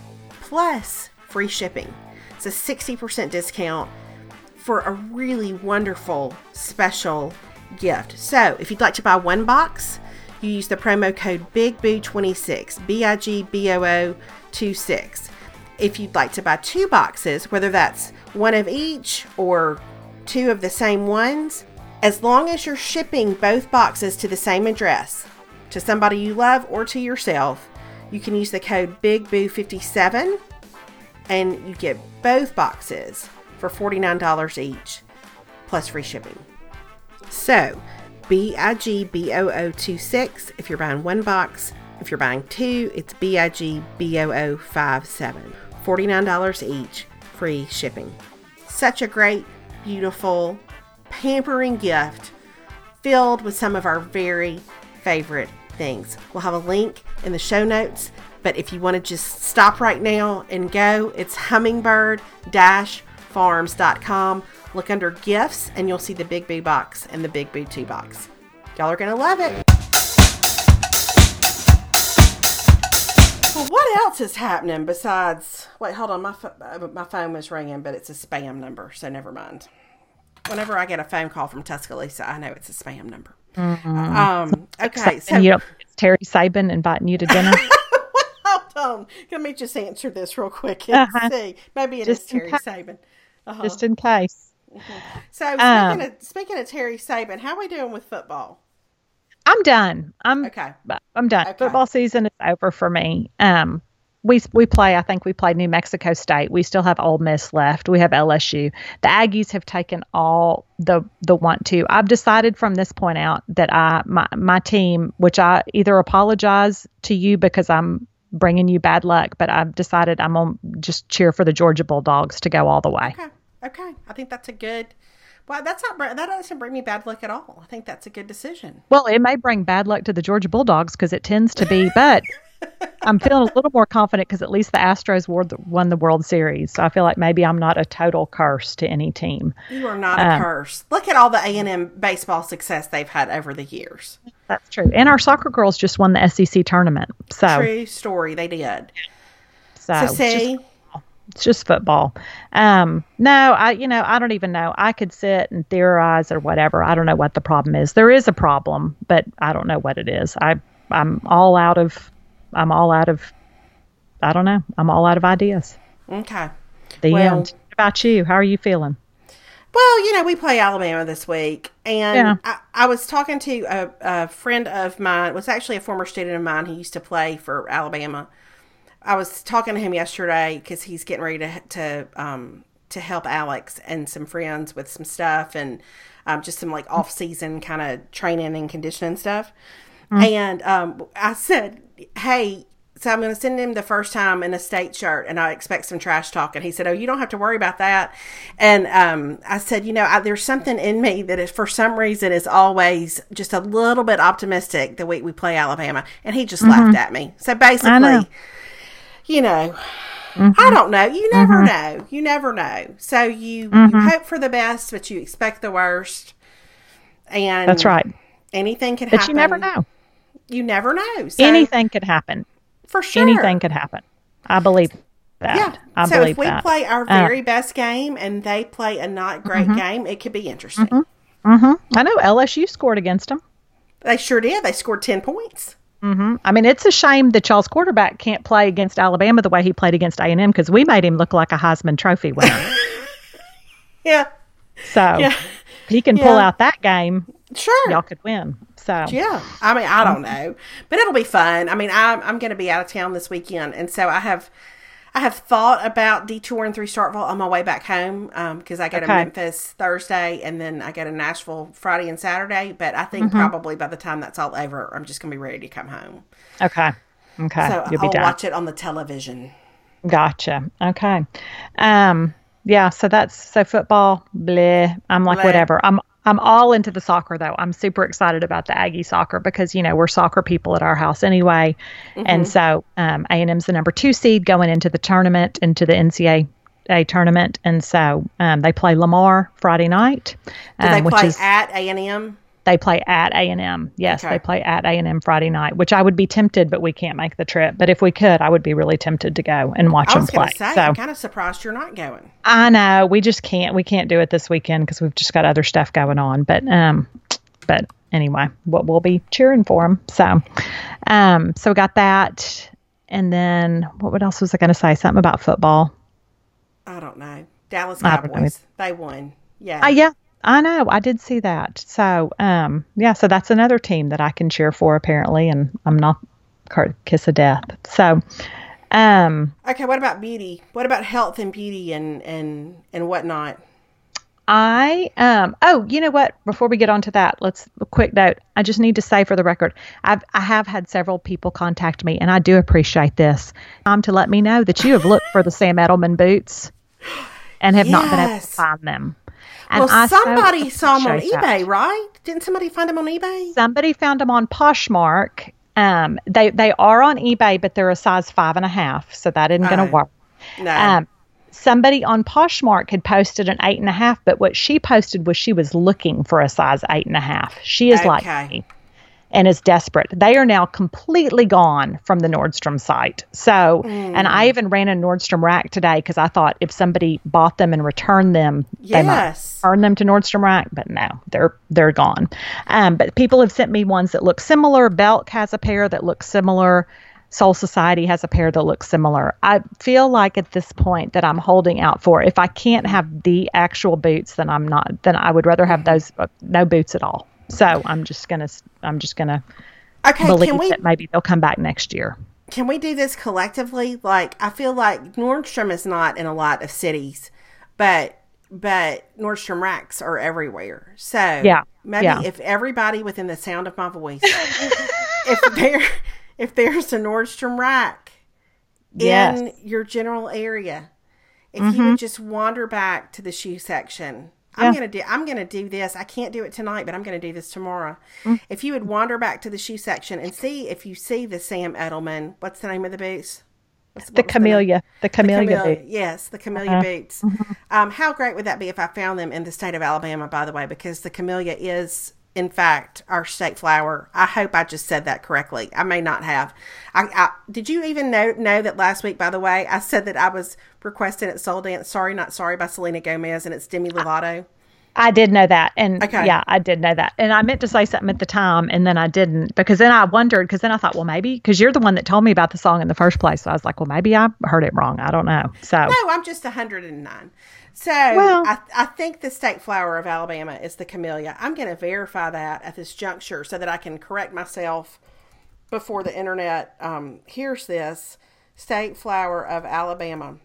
plus free shipping. It's a sixty percent discount for a really wonderful special gift. So if you'd like to buy one box, you use the promo code Big Boo twenty-six, B I G B O O twenty-six. If you'd like to buy two boxes, whether that's one of each or two of the same ones, as long as you're shipping both boxes to the same address, to somebody you love or to yourself, you can use the code Big Boo fifty-seven and you get both boxes for forty-nine dollars each plus free shipping. So, B I G B O O twenty-six if you're buying one box. If you're buying two, it's B I G B O O fifty-seven. forty-nine dollars each, free shipping. Such a great, beautiful, pampering gift filled with some of our very favorite things. We'll have a link in the show notes, but if you want to just stop right now and go, it's hummingbird dash farms dot com. Look under gifts and you'll see the Big Boo Box and the Big Boo two Box. Y'all are going to love it. Well, what else is happening besides... Wait, hold on. My, fo- my phone was ringing, but it's a spam number, so never mind. Whenever I get a phone call from Tuscaloosa, I know it's a spam number. Mm-hmm. Um, okay, so... You know, it's Terry Sabin inviting you to dinner. Hold on. Let me just answer this real quick and uh-huh. see. Maybe it just is Terry Sabin. Uh-huh. Just in case. Mm-hmm. So, speaking, um, of, speaking of Terry Sabin, how are we doing with football? I'm done. I'm okay. I'm done. Okay. Football season is over for me. Um, we we play. I think we played New Mexico State. We still have Ole Miss left. We have L S U. The Aggies have taken all the the want to. I've decided from this point out that I my my team, which I either apologize to you because I'm bringing you bad luck, but I've decided I'm gonna just cheer for the Georgia Bulldogs to go all the way. Okay. Okay. I think that's a good. Well, that's not that doesn't bring me bad luck at all. I think that's a good decision. Well, it may bring bad luck to the Georgia Bulldogs because it tends to be, but I'm feeling a little more confident because at least the Astros won the World Series. So I feel like maybe I'm not a total curse to any team. You are not a um, curse. Look at all the A and M baseball success they've had over the years. That's true. And our soccer girls just won the S E C tournament. So true story. They did. So, so see, just, It's just football. Um, no, I, you know, I don't even know. I could sit and theorize or whatever. I don't know what the problem is. There is a problem, but I don't know what it is. I, I'm all out of, I'm all out of, I don't know. I'm all out of ideas. Okay. The well, end. What about you? How are you feeling? Well, you know, we play Alabama this week, and Yeah. I, I was talking to a, a friend of mine, was actually a former student of mine who used to play for Alabama. I was talking to him yesterday because he's getting ready to to um, to help Alex and some friends with some stuff and um, just some like off season kind of training and conditioning stuff. Mm-hmm. And um, I said, "Hey." So I'm going to send him the first time in a state shirt, and I expect some trash talk. And he said, "Oh, you don't have to worry about that." And um, I said, "You know, I, there's something in me that is, for some reason, is always just a little bit optimistic the week we play Alabama." And he just mm-hmm. laughed at me. So basically, know. you know, mm-hmm. I don't know. You never mm-hmm. know. You never know. So you, mm-hmm. you hope for the best, but you expect the worst. And that's right. Anything can but happen. But you never know. You never know. So, anything could happen. For sure. Anything could happen. I believe that. Yeah. I so believe if we that. play our very uh, best game and they play a not great mm-hmm. game, it could be interesting. Mm-hmm. Mm-hmm. I know L S U scored against them. They sure did. They scored ten points. Mm-hmm. I mean, it's a shame that y'all's quarterback can't play against Alabama the way he played against A and M because we made him look like a Heisman Trophy winner. yeah. So yeah. if he can yeah. pull out that game, sure, y'all could win. So yeah, I mean, I don't know, but it'll be fun. I mean, I'm I'm going to be out of town this weekend, and so I have I have thought about detouring through Starkville on my way back home because um, I go okay. to Memphis Thursday, and then I go to Nashville Friday and Saturday. But I think mm-hmm. probably by the time that's all over, I'm just going to be ready to come home. Okay, okay, so You'll be I'll done. watch it on the television. Gotcha. Okay. Um. Yeah. So that's so football. Bleh. I'm like Bleh. whatever. I'm. I'm all into the soccer, though. I'm super excited about the Aggie soccer because, you know, we're soccer people at our house anyway. Mm-hmm. And so um, A and M's the number two seed going into the tournament, into the N C A A tournament. And so um, they play Lamar Friday night. Um, Do they which play is, at A and M? They play at A and M. Yes, okay. They play at A and M Friday night, which I would be tempted, but we can't make the trip. But if we could, I would be really tempted to go and watch them play. I was going to say, so, I'm kind of surprised you're not going. I know. We just can't. We can't do it this weekend because we've just got other stuff going on. But um, but anyway, what we'll be cheering for them. So, um, so we got that, and then what else was I going to say? Something about football. I don't know. Dallas Cowboys. They won. Yeah. Uh, yeah. I know. I did see that. So, um, yeah, so that's another team that I can cheer for, apparently, and I'm not kiss of death. So, um, okay, what about beauty? What about health and beauty and, and, and whatnot? I, um, oh, you know what? Before we get on to that, let's, a quick note. I just need to say for the record, I've, I have had several people contact me, and I do appreciate this, um, to let me know that you have looked for the Sam Edelman boots and have yes. not been able to find them. And well, I somebody so saw them on eBay, that. right? Didn't somebody find them on eBay? Somebody found them on Poshmark. Um, they they are on eBay, but they're a size five and a half, so that isn't going to work. No. Um, somebody on Poshmark had posted an eight and a half, but what she posted was she was looking for a size eight and a half. She is okay. like me and is desperate. They are now completely gone from the Nordstrom site. So, mm. and I even ran a Nordstrom rack today because I thought if somebody bought them and returned them, yes. they might return them to Nordstrom rack. But no, they're they're gone. Um, but people have sent me ones that look similar. Belk has a pair that looks similar. Soul Society has a pair that looks similar. I feel like at this point that I'm holding out for. If I can't have the actual boots, then I'm not. Then I would rather have those uh, no boots at all. So I'm just gonna I'm just gonna okay, believe can we, that maybe they'll come back next year. Can we do this collectively? Like I feel like Nordstrom is not in a lot of cities, but but Nordstrom racks are everywhere. So yeah, maybe yeah. if everybody within the sound of my voice, if there if there's a Nordstrom rack yes. in your general area, if mm-hmm. you would just wander back to the shoe section. Yeah. I'm gonna do. I'm gonna do this. I can't do it tonight, but I'm gonna do this tomorrow. Mm. If you would wander back to the shoe section and see if you see the Sam Edelman. What's the name of the boots? What's, the Camellia. The, the Camellia. The Camellia boots. Yes, the Camellia uh-huh. boots. Mm-hmm. Um, how great would that be if I found them in the state of Alabama? By the way, because the Camellia is in fact, our state flower. I hope I just said that correctly. I may not have. I, I did you even know know that last week, by the way, I said that I was requesting at Soul Dance, Sorry Not Sorry by Selena Gomez, and it's Demi Lovato. I did know that. And okay. yeah, I did know that. And I meant to say something at the time, and then I didn't, because then I wondered, because then I thought, well, maybe, because you're the one that told me about the song in the first place. So I was like, well, maybe I heard it wrong. I don't know. So no, I'm just one hundred nine. So well, I, I think the state flower of Alabama is the camellia. I'm going to verify that at this juncture so that I can correct myself before the internet um, hears this. State flower of Alabama.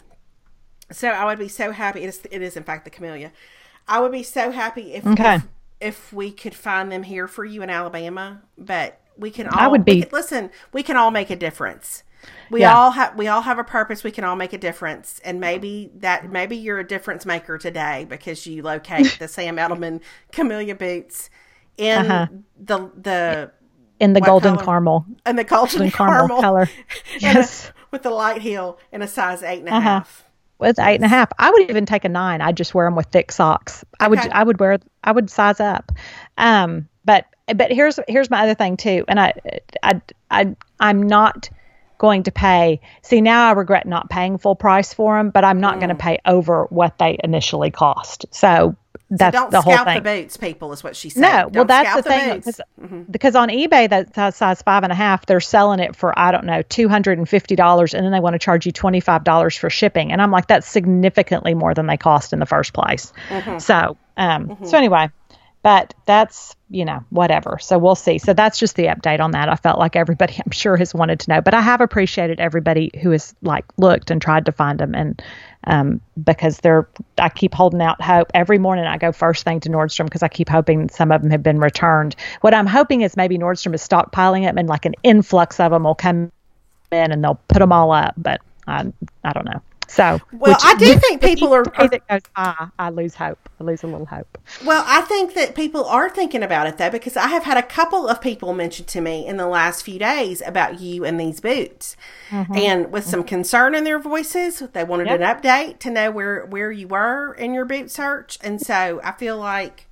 So I would be so happy. It is, it is in fact, the camellia. I would be so happy if, okay. if if we could find them here for you in Alabama. But we can all I would be we can, listen. We can all make a difference. We yeah. all have we all have a purpose. We can all make a difference, and maybe that maybe you're a difference maker today because you locate the Sam Edelman camellia boots in uh-huh. the the in the golden color? caramel and the golden, golden caramel, caramel color. Yes, a, with the light heel in a size eight and a uh-huh. half. With eight and a half, I would even take a nine. I just wear them with thick socks. I would, okay. I would wear, I would size up. Um, but, but here's, here's my other thing too. And I, I, I, I'm not going to pay. See, now I regret not paying full price for them, but I'm not mm. going to pay over what they initially cost. So that's so don't the whole scalp thing. The boots, people, is what she said. No, don't well, that's the, the thing because, mm-hmm. because on eBay that's size five and a half, they're selling it for I don't know two hundred and fifty dollars, and then they want to charge you twenty five dollars for shipping, and I'm like, that's significantly more than they cost in the first place. Mm-hmm. So, um, mm-hmm. so anyway, but that's you know whatever. So we'll see. So that's just the update on that. I felt like everybody, I'm sure, has wanted to know, but I have appreciated everybody who has like looked and tried to find them and. Um, because they're, I keep holding out hope. Every morning I go first thing to Nordstrom because I keep hoping some of them have been returned. What I'm hoping is maybe Nordstrom is stockpiling them and like an influx of them will come in and they'll put them all up. But I, I don't know. So, well, which, I do think people are, are that goes, ah, I lose hope. I lose a little hope. Well, I think that people are thinking about it though, because I have had a couple of people mention to me in the last few days about you and these boots, mm-hmm. and with some concern in their voices, they wanted yep. an update to know where where you were in your boot search, and so I feel like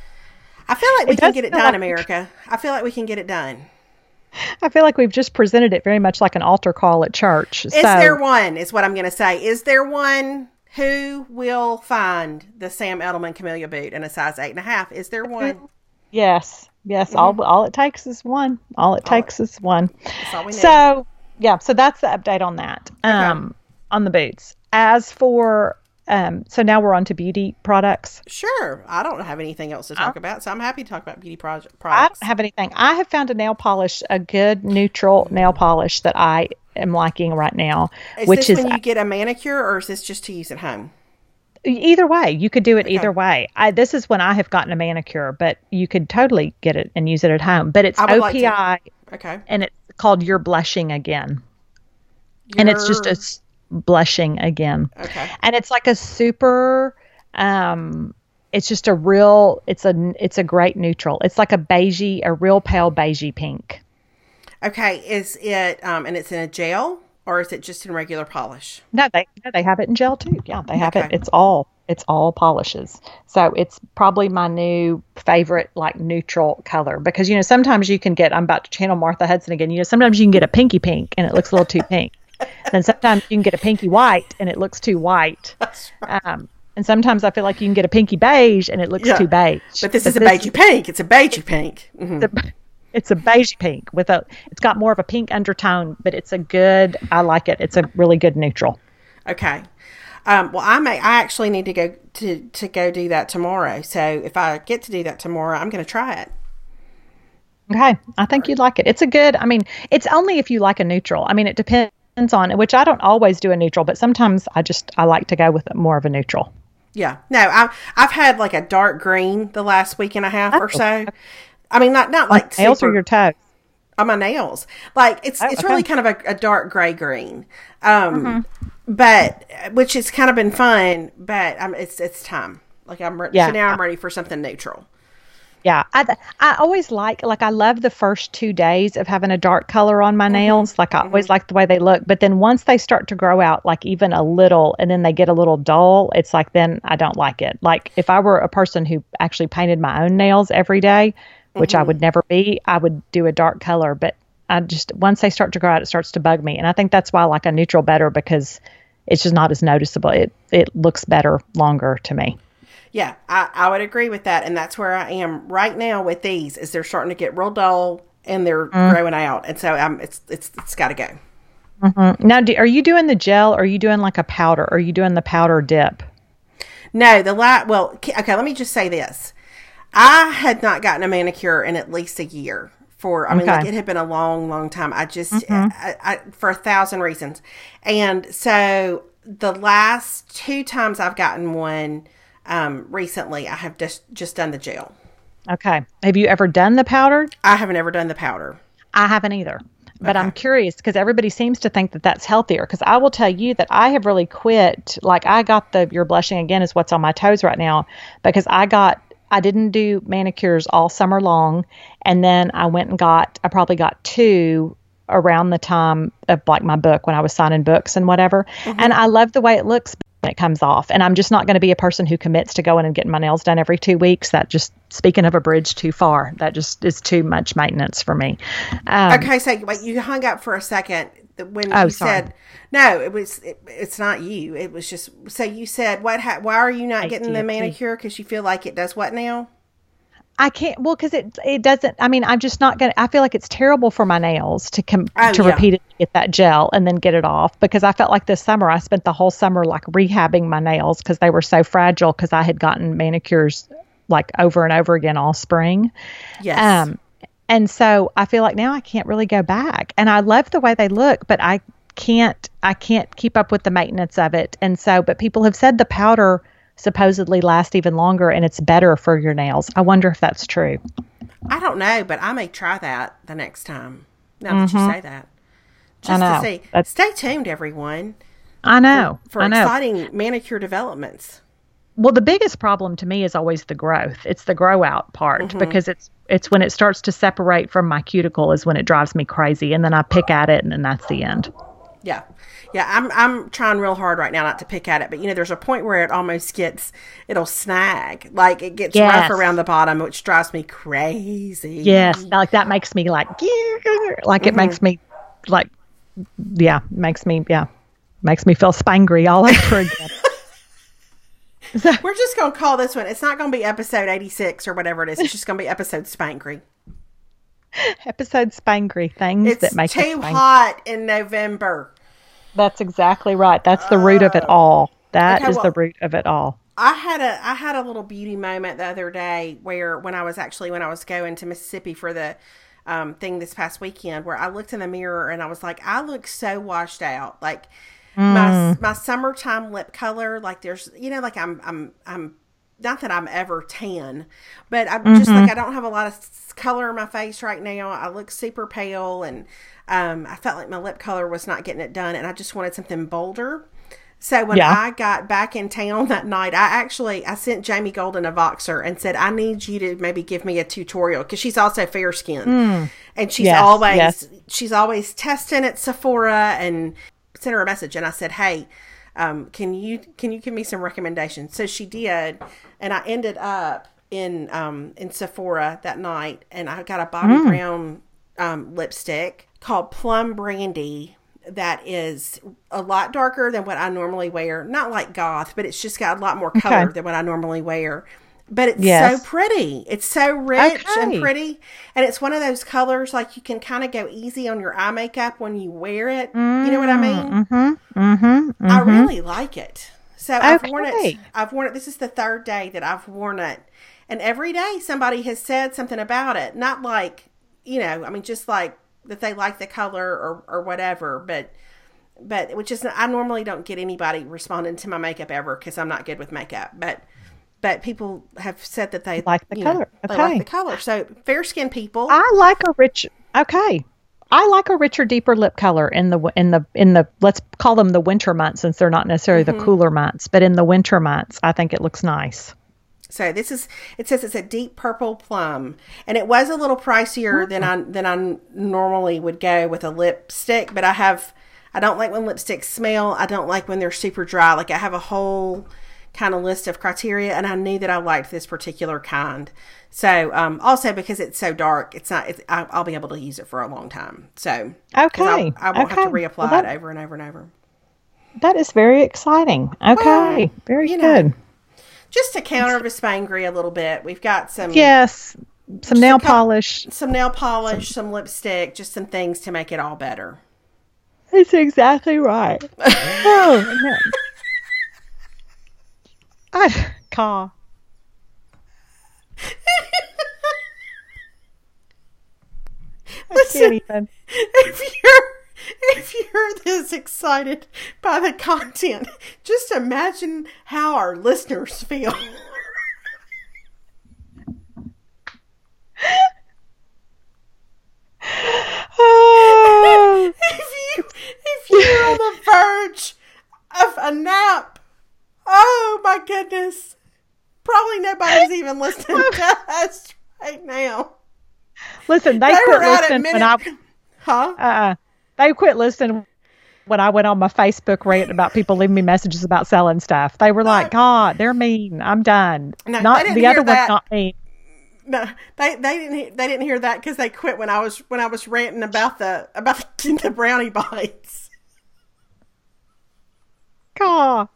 I feel like we it can get it done, like- America. I feel like we can get it done. I feel like we've just presented it very much like an altar call at church. Is so. there one, is what I'm going to say. Is there one who will find the Sam Edelman camellia boot in a size eight and a half? Is there one? Yes. Yes. Mm-hmm. All all it takes is one. All it all takes it, is one. That's all we need. So, yeah. So that's the update on that, um, okay. on the boots. As for... Um, so now we're on to beauty products. Sure. I don't have anything else to talk about, so I'm happy to talk about beauty pro- products. I don't have anything. I have found a nail polish, a good neutral nail polish that I am liking right now. Is which this is, when you get a manicure, or is this just to use at home? Either way. You could do it okay. either way. I, this is when I have gotten a manicure, but you could totally get it and use it at home. But it's O P I, like okay. and it's called You're Blushing Again. You're... And it's just a... blushing again. Okay. And it's like a super um it's just a real it's a it's a great neutral. It's like a beigey, a real pale beigey pink. Okay. Is it um and it's in a gel, or is it just in regular polish? No, they no, they have it in gel too. Yeah, they have okay. it. It's all it's all polishes. So it's probably my new favorite like neutral color, because you know sometimes you can get, I'm about to channel Martha Hudson again, you know sometimes you can get a pinky pink and it looks a little too pink. Then sometimes you can get a pinky white and it looks too white. That's right. Um, and sometimes I feel like you can get a pinky beige and it looks yeah. too beige. But this but is a beigey pink. It's a beigey pink. Mm-hmm. It's, a, it's a beigey pink with a, it's got more of a pink undertone, but it's a good, I like it. It's a really good neutral. Okay. Um, well, I may, I actually need to go to, to go do that tomorrow. So if I get to do that tomorrow, I'm going to try it. Okay. I think you'd like it. It's a good, I mean, it's only if you like a neutral. I mean, it depends on it, which I don't always do a neutral, but sometimes I just, I like to go with more of a neutral. Yeah. No, I, I've had like a dark green the last week and a half oh. or so. I mean, not, not like nails super, or your toes? On my nails. Like it's, oh, it's okay. really kind of a, a dark gray green. Um, mm-hmm. but, which has kind of been fun, but I'm, it's, it's time. Like I'm, re- yeah. so now I'm ready for something neutral. Yeah, I I always like, like I love the first two days of having a dark color on my mm-hmm. nails. Like I mm-hmm. always like the way they look. But then once they start to grow out, like even a little, and then they get a little dull, it's like then I don't like it. Like if I were a person who actually painted my own nails every day, which Mm-hmm. I would never be. I would do a dark color, but I just, once they start to grow out, it starts to bug me. And I think that's why I like a neutral better, because it's just not as noticeable. It it looks better longer to me. Yeah, I, I would agree with that. And that's where I am right now with these, is they're starting to get real dull and they're mm. growing out. And so um, it's it's it's got to go. Mm-hmm. Now, do, are you doing the gel, or are you doing like a powder? Or are you doing the powder dip? No, the light, well, okay, let me just say this. I had not gotten a manicure in at least a year. For, I mean, okay. like it had been a long, long time. I just, mm-hmm. I, I, for a thousand reasons. And so the last two times I've gotten one um, recently, I have just, just done the gel. Okay. Have you ever done the powder? I haven't ever done the powder. I haven't either. But okay. I'm curious, because everybody seems to think that that's healthier. Because I will tell you that I have really quit. Like, I got the, you're blushing again is what's on my toes right now, because I got, I didn't do manicures all summer long. And then I went and got, I probably got two around the time of like my book, when I was signing books and whatever. Mm-hmm. And I love the way it looks when it comes off. And I'm just not going to be a person who commits to going and getting my nails done every two weeks. That just, speaking of a bridge too far, that just is too much maintenance for me. Um, okay. So wait, you hung up for a second when oh, you sorry. said, no, it was, it, it's not you. It was just, so you said, what, ha- why are you not getting the manicure? Because you feel like it does what now? I can't, well, because it it doesn't, I mean, I'm just not going to, I feel like it's terrible for my nails to com- oh, to yeah. repeatedly get that gel and then get it off, because I felt like this summer, I spent the whole summer like rehabbing my nails because they were so fragile, because I had gotten manicures like over and over again all spring. Yes. Um, and so I feel like now I can't really go back, and I love the way they look, but I can't, I can't keep up with the maintenance of it. And so, but people have said the powder supposedly last even longer and it's better for your nails. I wonder if that's true. I don't know, but I may try that the next time. Now that mm-hmm. you say that, just to see. That's... Stay tuned, everyone. I know for, for I know. exciting manicure developments. Well, the biggest problem to me is always the growth. It's the grow out part, mm-hmm. because it's it's when it starts to separate from my cuticle is when it drives me crazy, and then I pick at it, and then that's the end. Yeah. Yeah, I'm I'm trying real hard right now not to pick at it, but you know, there's a point where it almost gets, it'll snag, like it gets yes. rough around the bottom, which drives me crazy. Yes, like that makes me like, like mm-hmm. it makes me like, yeah, makes me, yeah, makes me feel spangry all over again. So, we're just going to call this one, it's not going to be episode eighty-six or whatever it is, it's just going to be episode spangry. Episode spangry, things it's that make It's too hot in November. That's exactly right. That's the root of it all. That okay, is well, the root of it all. I had a I had a little beauty moment the other day where when I was actually when I was going to Mississippi for the um, thing this past weekend, where I looked in the mirror and I was like, I look so washed out. Like mm. my my summertime lip color, like there's you know like I'm I'm I'm not that I'm ever tan, but I'm mm-hmm. just like I don't have a lot of color in my face right now. I look super pale and. Um, I felt like my lip color was not getting it done, and I just wanted something bolder. So when yeah. I got back in town that night, I actually I sent Jamie Golden a Voxer and said, I need you to maybe give me a tutorial, because she's also fair skinned, mm. and she's yes, always yes. she's always testing at Sephora, and sent her a message, and I said, hey, um, can you can you give me some recommendations? So she did, and I ended up in um, in Sephora that night, and I got a Bobbi mm. Brown um, lipstick called Plum Brandy that is a lot darker than what I normally wear. Not like goth, but it's just got a lot more color okay. than what I normally wear. But it's yes. so pretty. It's so rich okay. and pretty. And it's one of those colors like you can kind of go easy on your eye makeup when you wear it. Mm, you know what I mean? Mm-hmm, mm-hmm, mm-hmm. I really like it. So okay. I've worn it. I've worn it. This is the third day that I've worn it. And every day somebody has said something about it. Not like, you know, I mean, just like, that they like the color or, or whatever, but, but which is, I normally don't get anybody responding to my makeup ever, cause I'm not good with makeup, but, but people have said that they like the color. Know, okay. They like the color. So fair skinned people. I like a rich, okay. I like a richer, deeper lip color in the, in the, in the, let's call them the winter months, since they're not necessarily mm-hmm. the cooler months, but in the winter months, I think it looks nice. So this is, it says it's a deep purple plum, and it was a little pricier mm-hmm. than I, than I normally would go with a lipstick, but I have, I don't like when lipsticks smell. I don't like when they're super dry. Like I have a whole kind of list of criteria, and I knew that I liked this particular kind. So, um, also because it's so dark, it's not. It's, I, I'll be able to use it for a long time. So, okay, I, I won't okay. have to reapply well, that, it over and over and over. That is very exciting. Okay, well, very good. Know, just to counter Vespangry a little bit, we've got some yes, some nail couple, polish, some nail polish, some, some lipstick, just some things to make it all better. That's exactly right. Oh, no. I caw. Listen, if you're if you're this excited by the content, just imagine how our listeners feel. Oh. if you if you're on the verge of a nap, oh my goodness, probably nobody's even listening to us right now. Listen, they, they quit listening when I huh? Uh, they quit listening when I went on my Facebook rant about people leaving me messages about selling stuff. They were no. like, God, they're mean. I'm done. No, not the other one's not mean. No, they they didn't they didn't hear that because they quit when I was when I was ranting about the about the brownie bites. God,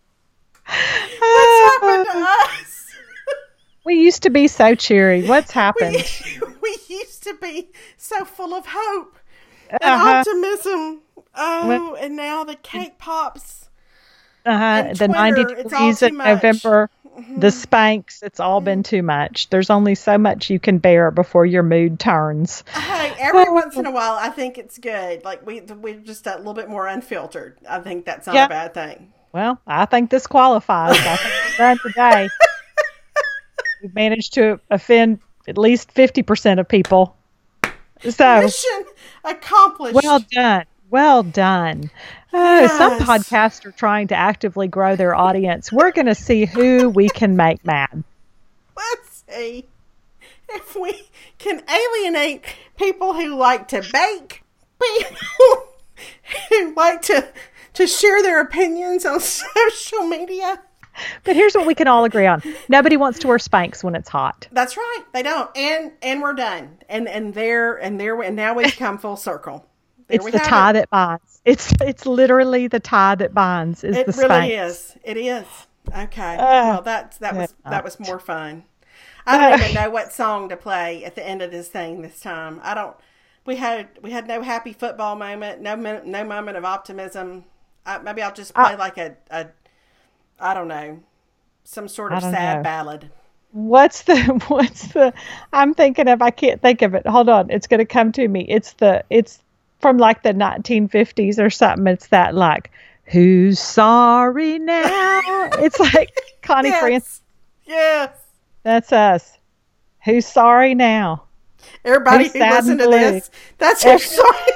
what's happened to us? We used to be so cheery. What's happened? We, we used to be so full of hope and uh-huh. optimism. Oh, well, and now the cake pops. Uh-huh. The ninety degrees in November. Mm-hmm. The Spanx, it's all been too much. There's only so much you can bear before your mood turns. Hey, every oh. once in a while, I think it's good. Like, we, we're just a little bit more unfiltered. I think that's not yeah. a bad thing. Well, I think this qualifies. I think it's done today. We've managed to offend at least fifty percent of people. So, mission accomplished. Well done. Well done. Oh, yes. Some podcasts are trying to actively grow their audience. We're going to see who we can make mad. Let's see if we can alienate people who like to bake, people who like to, to share their opinions on social media. But here's what we can all agree on. Nobody wants to wear Spanx when it's hot. That's right. They don't. And and we're done. And and there and there and now we've come full circle. There it's the tie it. that binds. It's it's literally the tie that binds. Is it the really Spanx. is. It is. Okay. Uh, well, that's that was that was more fun. I don't even know what song to play at the end of this thing this time. I don't. We had we had no happy football moment. No no moment of optimism. I, maybe I'll just play uh, like a, a I don't know, some sort of sad know. ballad. What's the what's the? I'm thinking of. I can't think of it. Hold on. It's going to come to me. It's the it's. From like the nineteen fifties or something. It's that like, who's sorry now? It's like Connie yes. Francis. Yes. That's us. Who's sorry now? Everybody who's who listen to this, that's who's sorry.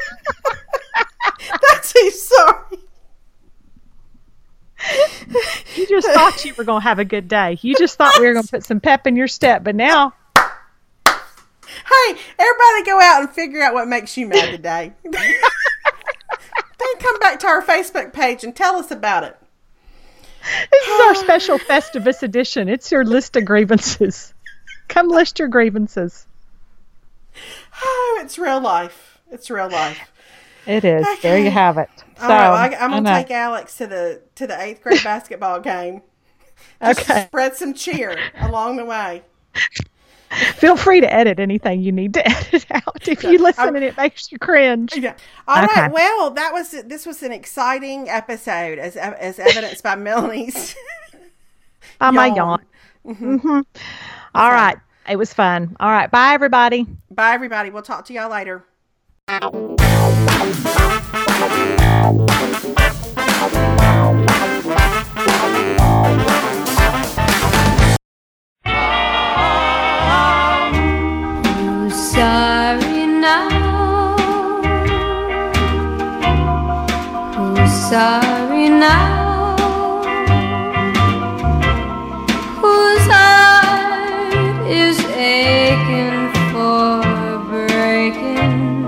That's who's sorry. You just thought you were going to have a good day. You just thought we were going to put some pep in your step, but now... Hey, everybody go out and figure out what makes you mad today. Then come back to our Facebook page and tell us about it. This is our special Festivus edition. It's your list of grievances. Come list your grievances. Oh, it's real life. It's real life. It is. Okay. There you have it. So, right, well, I, I'm going to take Alex to the to the eighth grade basketball game. Just okay. Spread some cheer along the way. Feel free to edit anything you need to edit out if you listen I'm, and it makes you cringe. Yeah. All okay. right. Well, that was this was an exciting episode, as as evidenced by Melanie's by my yawn. Mm-hmm. Mm-hmm. All so, right. It was fun. All right. Bye, everybody. Bye, everybody. We'll talk to y'all later. Sorry now, who's sorry now, whose heart is aching for breaking.